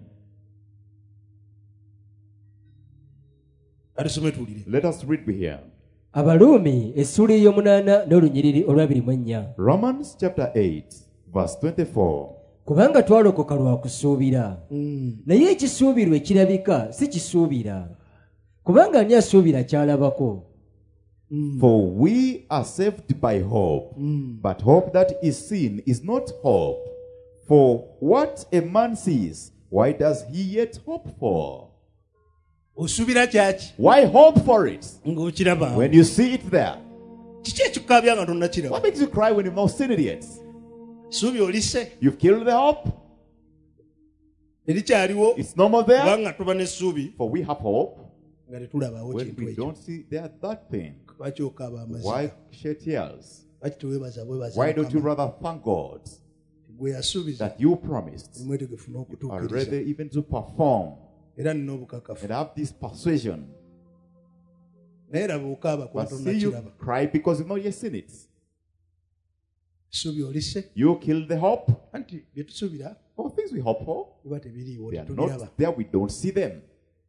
Let us read here. Abaluumi essula ey'omunaana n'olunyiriri olwabiri mu ennya. Romans chapter eight verse twenty-four. Kubanga twalokoka lwa kusuubira. Naye ekisuubirwa ekirabika si kisuubira. Kubanga ani asuubira ky'alabako. For we are saved by hope, but hope that is seen is not hope. For what a man sees, why does he yet hope for? Why hope for it? When you see it there. What makes you cry when you've not seen it yet? You've killed the hope. It's no more there. For we have hope. When we don't see there that thing. Why shed tears? Why don't you rather thank God that you promised? You are ready even to perform. And have this persuasion. But see you cry because you've not yet seen it. You killed the hope. For things we hope for, they are not there, we don't see them.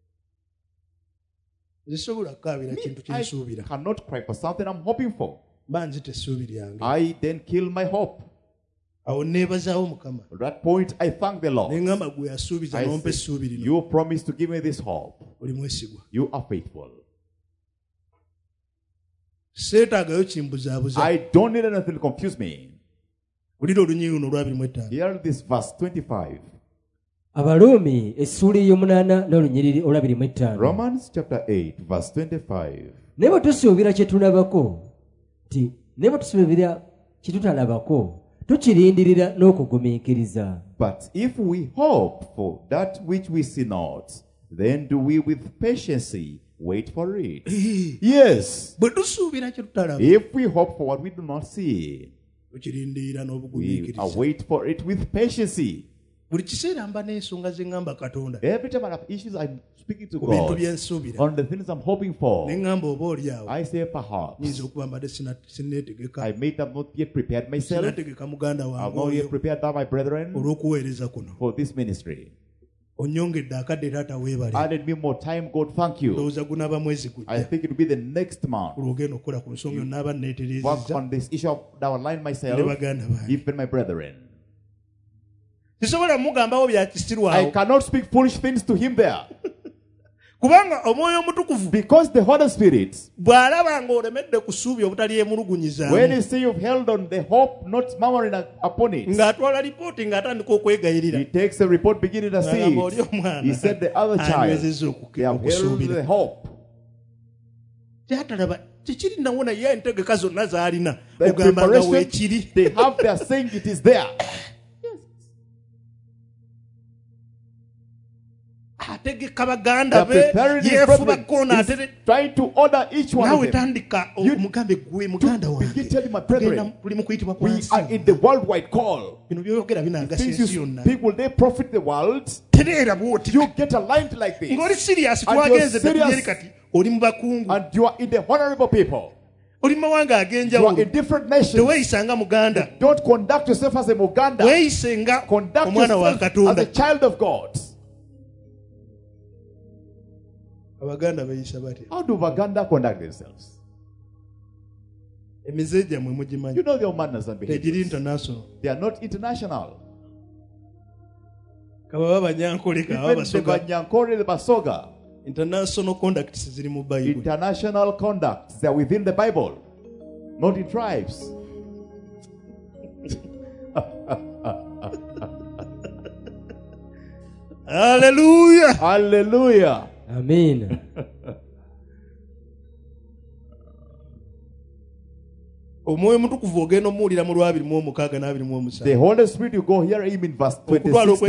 Me, I cannot cry for something I'm hoping for. I then kill my hope. At that point, I thank the Lord. I say, you promised to give me this hope. You are faithful. I don't need anything to confuse me. Here this verse twenty-five. Abaluumi essula ey'omunaana n'olunyiriri olwabiri mu ettaano. Romans chapter eight verse twenty-five. Ne bwe tusuubira kye tulabako ti ne bwe tusuubira kye tutalabako tukirindirira n'okugumiikiriza. But if we hope for that which we see not, then do we with patience wait for it. Yes. If we hope for what we do not see, we await for it with patience. Every time I have issues, I'm speaking to God on the things I'm hoping for. I say perhaps I may have not yet prepared myself. I've not yet prepared that my brethren for this ministry. Added me more time, God, thank you. I think it will be the next month. Work on this issue of that align myself, even my brethren. I cannot speak foolish things to him there. Because the Holy Spirit, when you see you've held on the hope, not murmuring upon it, he takes a report beginning to see it. He said the other child, they have held the hope. The preparation, they have their saying it is there. He's trying to order each one of them. You begin telling my brethren, we are in the worldwide call. Things you, people, they profit the world. You get aligned like this. And you're serious. And you are in the honorable people. You are in different nations. Don't conduct yourself as a Muganda. Conduct yourself as a child of God. How do Baganda conduct themselves? You know their manners and behaviors. They are not international. Even the Banyankore, the Basoga. International conducts is in the Bible. International conducts, they are within the Bible, not in tribes. Hallelujah. Hallelujah. Amen. The Holy Spirit, you go here even in verse twenty-six,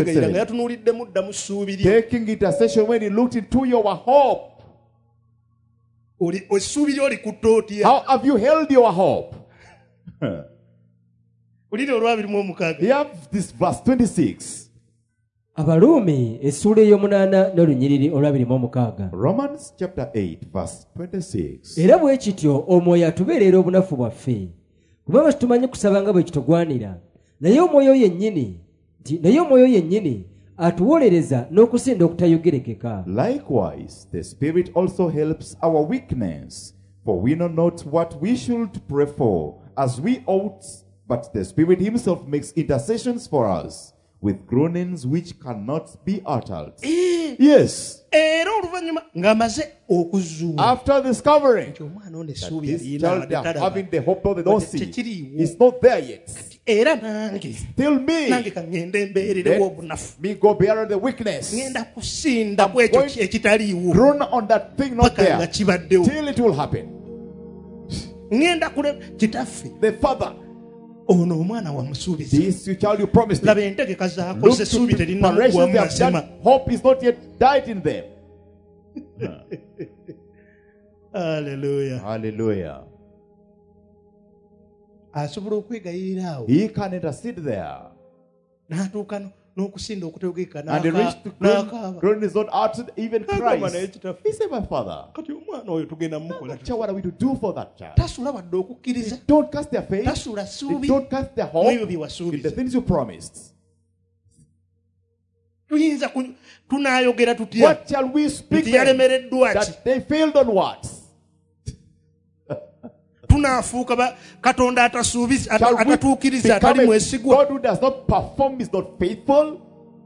taking intercession when he looked into your hope. How have you held your hope? You have this verse twenty-six. Abalumi essula ey'omunaana n'olunyiriri olwabiri mu omukaaga. Romans chapter eight verse twenty-six. Era bwe kityo omwoyo atubeerera obunafu bwaffe. Kubanga tumanyi kusaba nga bwe kitugwanira. Naye omwoyo yennyini, naye omwoyo yennyini atuwolereza n'okusinda okutayogerekeka. Likewise, the Spirit also helps our weakness, for we know not what we should pray for as we ought, but the Spirit himself makes intercessions for us with groanings which cannot be uttered. Yes. After discovering that this child they are having the hope of the don't see, it's not there yet. Still me. Let me go bear the weakness. Groan on that thing not there till it will happen. The father, this you child you promised him. Look to the preparations they have done. Hope is not yet died in them. Hallelujah. Hallelujah. He can intercede there. And he reached to groan, groan is not uttered, even Christ. He said, my father, what are we to do for that child? They don't cast their faith. They don't cast their hope in the things you promised. What shall we speak then? That they failed on what? Shall we become a God who does not perform, is not faithful?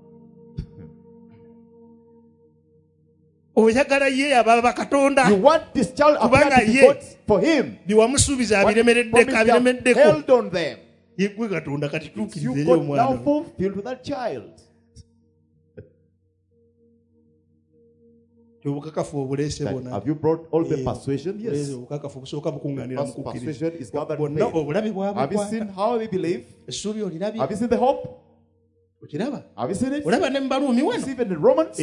You want this child appear to be God for him? What promise you have held on them? You could now fulfill to that child. That, have you brought all the persuasion? Yes. Because persuasion is gathered in faith. Have you seen how they believe? Have you seen the hope? Have you seen it? Have you seen even the Romans?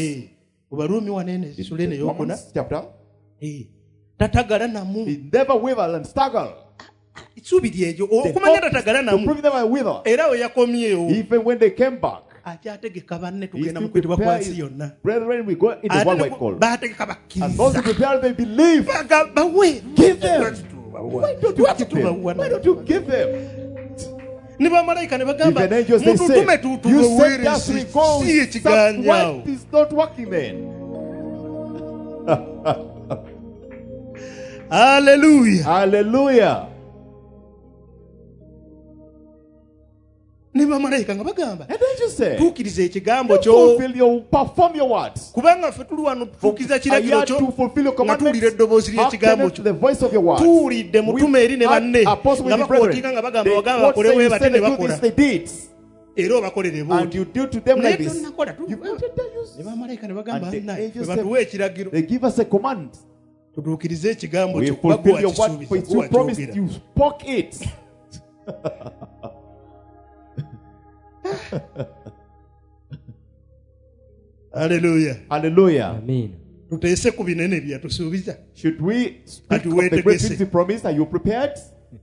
Romans chapter. He never wavered and staggered. The hope to prove them wither. Even when they came back, brethren, we go in the worldwide call. And those who prepare, they believe. Give them. Why don't you give them? Why don't you give them? Even angels, they say, you said that we go. What is not working then? Hallelujah. Hallelujah. ne bamalayika nga bagamba tuukiriza ekigambo kyo kubanga ffe tuli wano tutuukiza kiragiro kyo nga tuwulira eddoboozi ly'ekigambo kyo tuwulidde mutume eri ne banne nga bakootinga nga bagamba bagamba bakole bwe bati ne bakola era obakolere bw'otyo naye tonnakola ne bamalayika ne bagamba ffe batuwa ekiragiro tutuukirize ekigambo kyo kuba gwe wakisuubiza Hallelujah. Hallelujah. Amen. Tutese ku binene bya tusuubiza. Should we speak of the great things he promised? Are you prepared?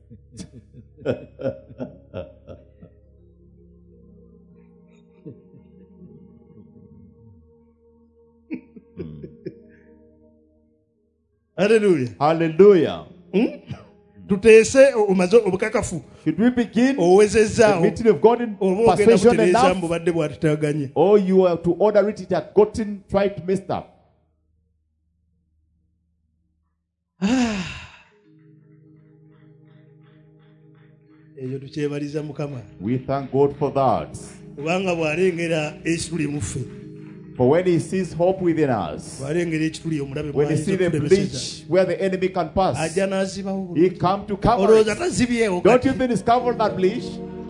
Hallelujah. Hallelujah. Hmm? Tutese omaze obukakafu. Should we begin the meeting of God in persuasion enough? Or you have to order it, it had gotten tried messed up? We thank God for that. For when he sees hope within us, when he sees the breach where the enemy can pass, he comes to cover it. Don't you think he's covered that breach?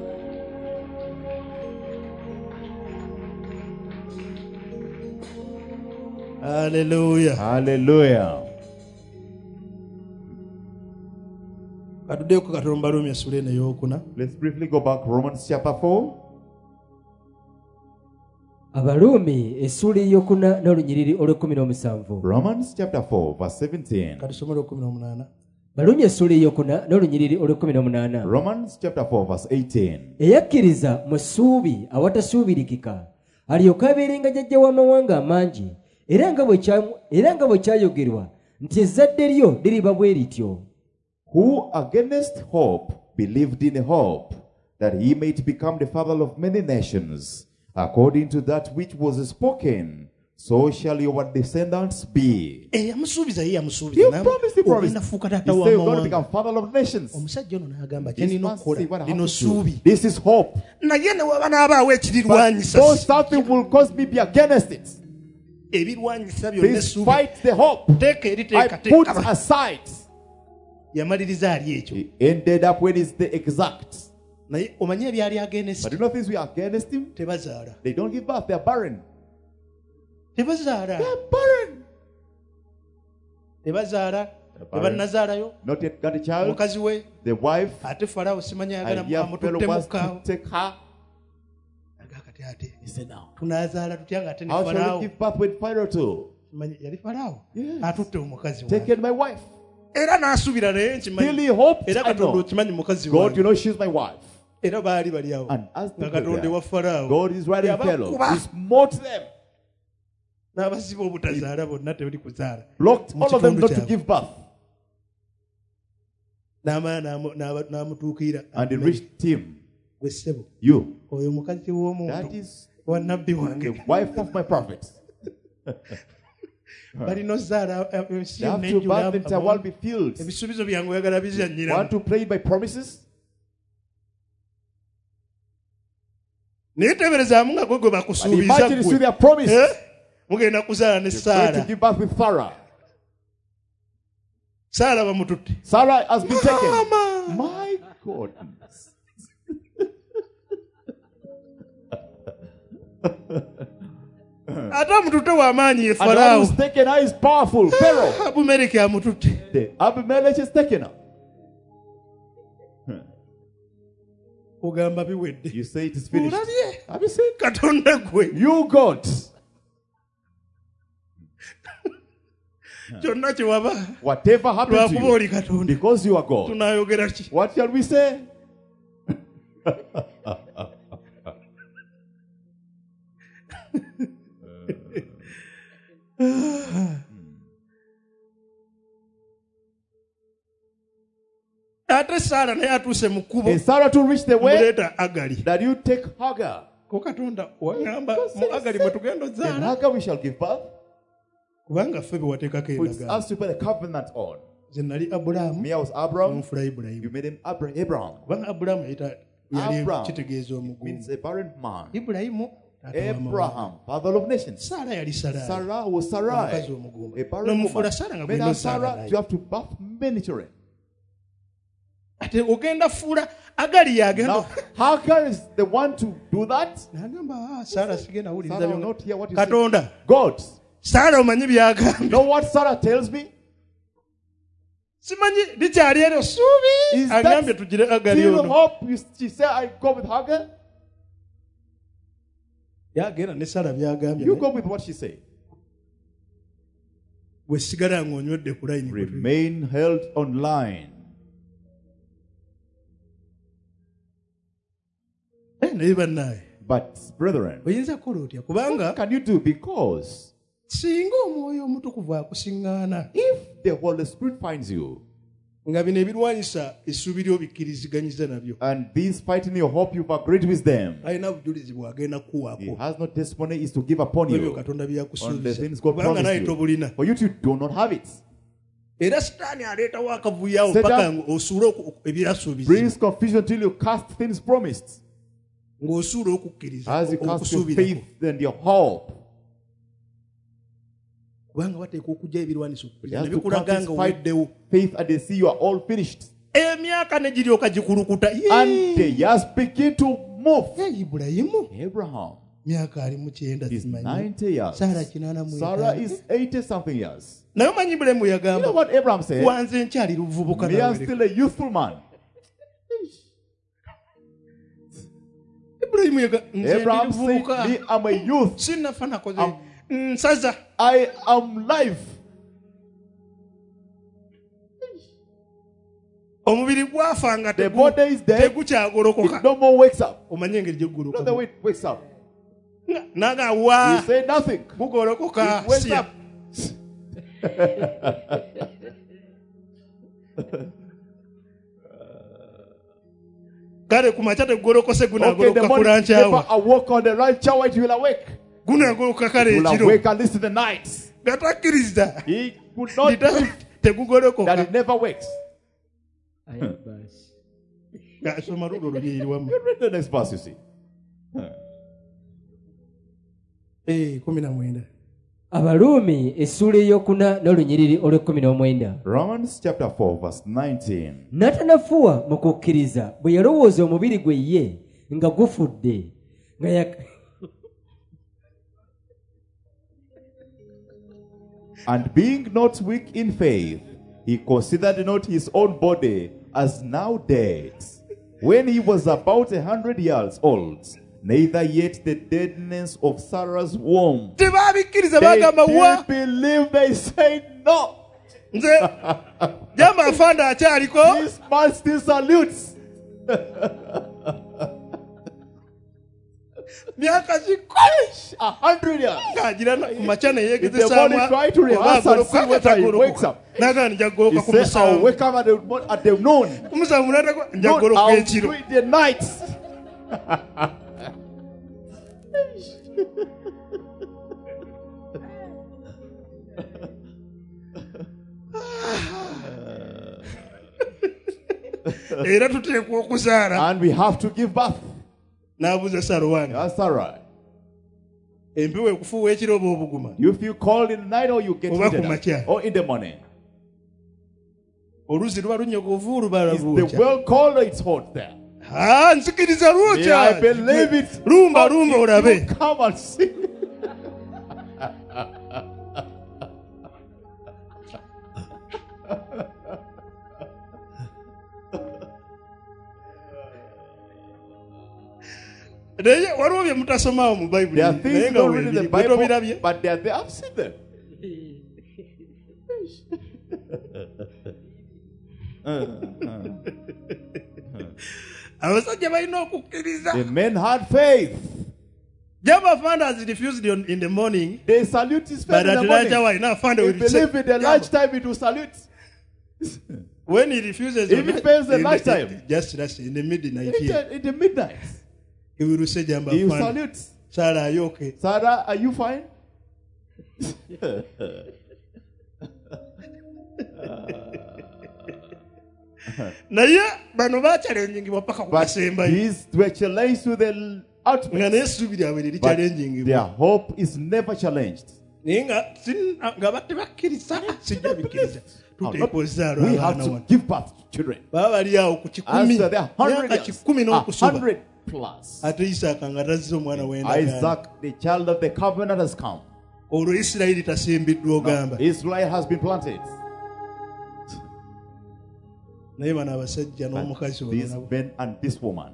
Hallelujah. Hallelujah. Let's briefly go back to Romans chapter four. Abaluumi essuula ey'okuna n'olunyiriri olw'ekkumi n'omusanvu. Romans chapter four verse seventeen. Baluumi essuula ey'okuna n'olunyiriri olw'ekkumi n'omunaana. Romans chapter four verse eighteen. Eyakkiriza mu ssuubi awatasuubirikika alyoke abeerenga jjajja w'amawanga amangi era nga bwe kyayogerwa nti ezzadde lyo liriba bwe lityo. Who against hope believed in hope that he might become the father of many nations. According to that which was spoken, so shall your descendants be. You promised the promise. He said you're going to become father of nations. This is hope. Though something will cause me be against it, despite the hope, I put aside. He ended up when it's the exact. But you know things we are against him? They don't give birth, they are barren. They are barren. Barren. Not yet got a child. The wife. And young fellow wants to take her. He said, now, how shall we give birth with Pharaoh too? Yes. Taken my wife. Still he hoped, I know. God, you know she's my wife. And as they go there, God is writing fellow. He smote them. Blocked all of them not to give birth. And he reached him. You. That is the wife of my prophet. You have to birth and the world be filled. Want to play by promises? And imagine you see their promise. You're going to give birth with Sarah. Sarah has been taken. My goodness. The one who's taken her is powerful. Pharaoh. The Abimelech is taken her. You say it is finished. Have you seen? You God. Whatever happened to you, because you are God. What shall we say? And Sarah to reach the way that you take Hagar. And Hagar we shall give birth. Which us to put a covenant on. Me I was Abraham. You made him Abraham. Abraham means a barren man. Abraham, father of nations. Sarah was Sarai, a barren woman. Made Sarah, you have to birth many children. Now, Hagar is the one to do that. Sarah will not hear what you say. God. Know what Sarah tells me? Is that still hope? She said, I go with Hagar? You go with what she said. Remain held online. But, brethren, what can you do? Because if the Holy Spirit finds you, and these fighting your hope, you've agreed with them, he has no testimony is to give upon you on the things God promised you. For you to do not have it. Satan brings confusion until you cast things promised. As you cast your faith and your hope, you have to fight faith and they see you are all finished. And the years begin to move. Abraham is ninety years. Sarah is eighty something years. You know what Abraham said? Me, I'm still a youthful man. Abraham said, me, I'm a youth. I'm, I am life. The body is dead. It no more wakes up. No, the way it wakes up. He said nothing. It wakes up. Okay, the morning never awoke on the right shower, it will awake. It will awake at least in the night. He could not believe that it never wakes. You read the next verse, you see. Abaluumi essula ey'okuna n'olunyiriri olw'ekkumi n'omwenda. Romans chapter four verse nineteen. N'atanafuwa mu kukkiriza bwe yalowooza omubiri gwe ye nga gufudde nga ya And being not weak in faith, he considered not his own body as now dead, when he was about a hundred years old. Neither yet the deadness of Sarah's womb. They didn't believe, they said no. This man still salutes. A hundred years. If the morning try to rehearse and see whether he wakes up, he says, I'll wake up at the, at the noon. Not, I'll do it the night. And we have to give birth. That's Sarah. You feel cold in the night or you get it or in the morning. Is the well cold or it's hot there? Yeah, I believe it. Rumba, rumba, you come and see. There are things not read in the Bible, but they are there. I've seen them. The men had faith. Has refused in the morning. They salute his faith in the morning. They believe in the lunchtime it will salute. When he refuses, if he fails the lunchtime, just just in the midnight. In the, in the midnight, he will say, "He will salute." Sarah, are you okay? Sarah, are you fine? naye bano bakyalengingibwa paka ku kasembayo. These were challenged to the outmost. Nga n'essuubi lyabwe liri But challengingibwa. their hope is never challenged. naye nga sin- nga batte bakkiriza sijja bikkiriza tuteekozaalo We have abaana to wano give birth to children. baba bali awo ku As kikumi they are hundred myaka years, kikumi a n'okusoba hundred plus. ate isaaka nga tazze omwana w'endagaano Isaac, the child of the covenant, has come. olwo isirayiri tasimbiddwa ogamba Israel has been planted. naye bano abasajja n'omukazi But these olwo men and this woman.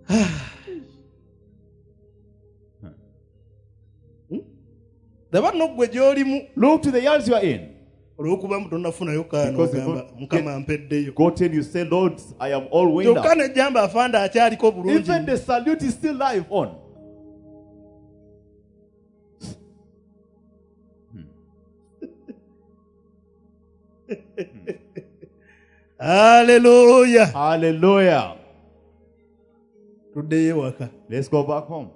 laba nno ggwe gy'olimu Look to the years you are in. olw'okuba mutonafunayo kaano Because you ogamba don't mukama get ampeddeyo gotten, you say, Lord, I am all wind kyokka up. nejjamba afanda akyaliko bulungi Even the salute is still live on. haleluya Hallelujah. tuddeyo ewaka Let's go back home.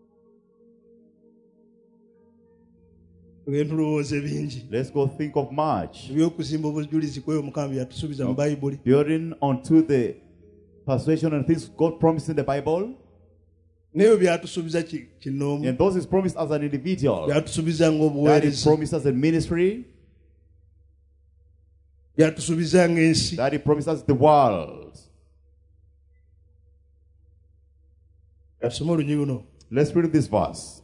tugende tulowooze bingi Let's go think of March. ebyokuzimba obujulizi kweyo mukama byatusuubiza mu bayibuli Building onto the persuasion and things God promised in the Bible. naye byatusuubiza ki- kinoomu And those is promised as an individual. byatusuubiza That is ng'obuweereza promised as a ministry. byatusuubiza ng'ensi That is promised as the world. kasoma olunyi luno Let's read this verse.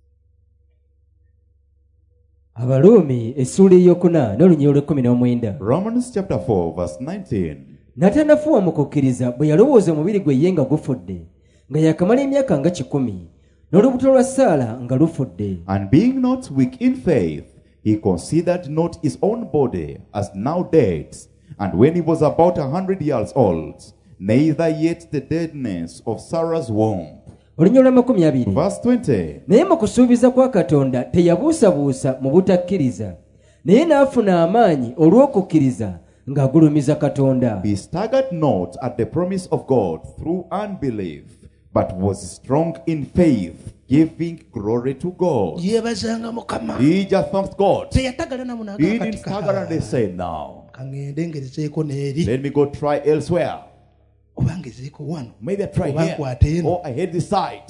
abaluumi essuula eyokuna n'olunyiro lw'ekkumi n'omwenda. Romans chapter four verse nineteen. natanafuwa mu kukkiriza bwe yalowooza omubiri gwe ye nga gufudde nga yakamala emyaka nga kikumi n'olubuto lwa saala nga lufudde. And being not weak in faith, he considered not his own body as now dead, and when he was about a hundred years old, neither yet the deadness of Sarah's womb. olunyiro lwa makumi abiri. Verse twenty. naye mu kusuubiza kwa katonda teyabuusabuusa mu butakkiriza naye n'afuna amaanyi olw'okukkiriza ng'agulumiza katonda. He staggered not at the promise of God through unbelief, but was strong in faith, giving glory to God. yeebazanga mukama He just thanked God. teyatagala namu He didn't stagger and they said, now, kaŋŋende ngezeeko n'eri let me go try elsewhere. oba ngezeeko wano Maybe I try oba here. nkwate eno Or I hit this side.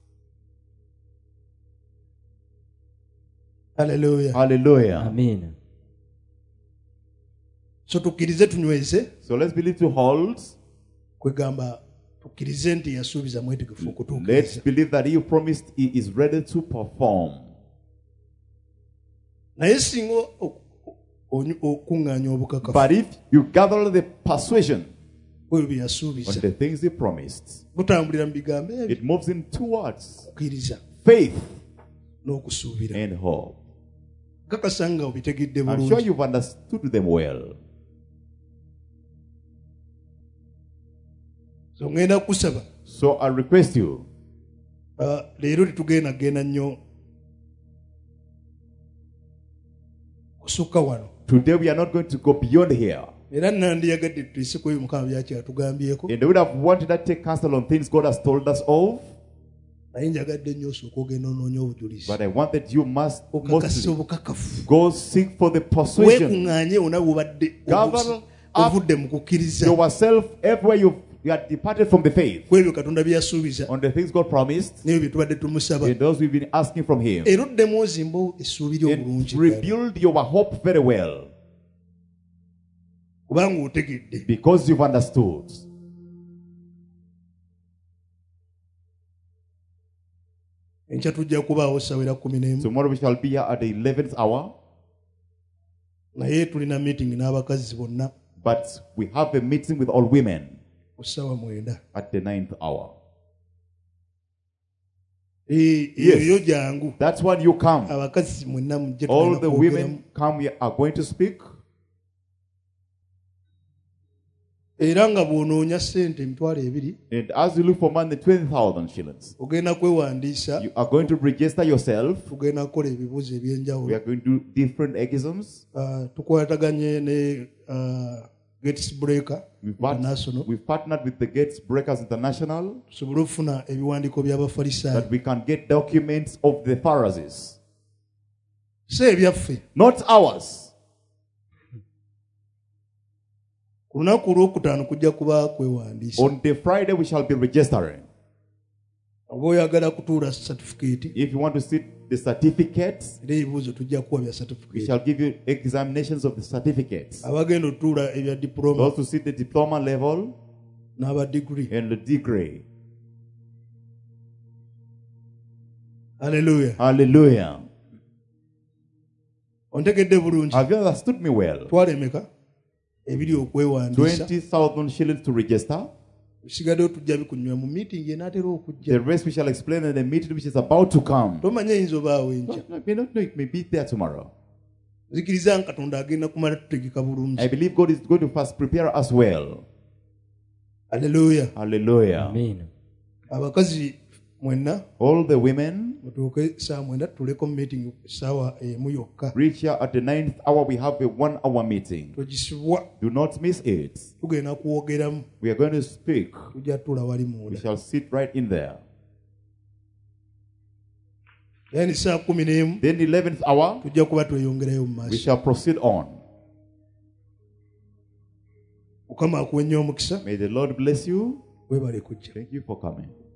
haleluya Hallelujah. amiina. so tukkirize tunyweze So let's believe to hold. kwegamba tukkirize nti yasuubiza mwetegefu Let's okutuukiriza believe that he promised he is ready to perform. naye singa o- o- okuŋŋaanya obukakafu But if you gather the persuasion bweyo on byeyasuubiza the things he promised, butambulira mu bigambo ebyo it moves in two words: kukkiriza faith n'okusuubira and hope. kakasa nga obitegedde I'm sure bulungi you've understood them well. so ŋŋenda kukusaba So I request you, ah, leero tetugenda genda nnyo kusukka wano today we are not going to go beyond here. era nandiyagadde tutuyise ku ebyo mukama byakyatugambyeko And we would have wanted to take counsel on things God has told us of, naye njagadde nnyo osooka ogenda onoonya obujulizi but I want that you must okakasa mostly obukakafu go seek for the persuasion weekuŋŋaanye wona bwobadde Gather up ovudde mu kukkiriza yourself everywhere you you are departed from the faith ku ebyo katonda bye yasuubiza on the things God promised n'ebyo bye tubadde tumusaba and those we've been asking from Him, era oddemu ozimba essuubi lyo and obulungi rebuild your hope very well kubanga otegedde because you've understood. enkya tujja kubaawo sawera kumi n'emu Tomorrow we shall be here at the eleventh hour, naye tulina meeting n'abakazi bonna but we have a meeting with all women ku ssaawa mwenda at the ninth hour. Eh, Yes. eyo jangu That's when you come. abakazi mwenna mujje All tugenda the kwogeramu. women come, we are going to speak. era nga bw'onoonya ssente emitwalo ebiri And as you look for money, twenty thousand shillings, ogenda kwewandiisa you are going to register yourself. tugenda kukola ebibuuzo We ebyenjawulo are going to do different exams. Ah, tukwataganye ne ah, Gates Breaker We've, part- International we've partnered with the Gates Breakers International tusobole okufuna ebiwandiiko by'abafalisaayo that we can get documents of the Pharisees, si ebyaffe not ours. On the Friday we shall be registering. If you want to see the certificates, we shall give you examinations of the certificates. Those to see the diploma level and the degree. Hallelujah. Hallelujah. Have you understood me well? twenty thousand shillings to register. The rest we shall explain in the meeting which is about to come. No, no, may not know it may be there tomorrow. I believe God is going to first prepare us well. Hallelujah. Hallelujah. Amen. All the women reach here at the ninth hour. We have a one hour meeting. Do not miss it. We are going to speak. We shall sit right in there. Then the eleventh hour, we shall proceed on. May the Lord bless you. Thank you for coming.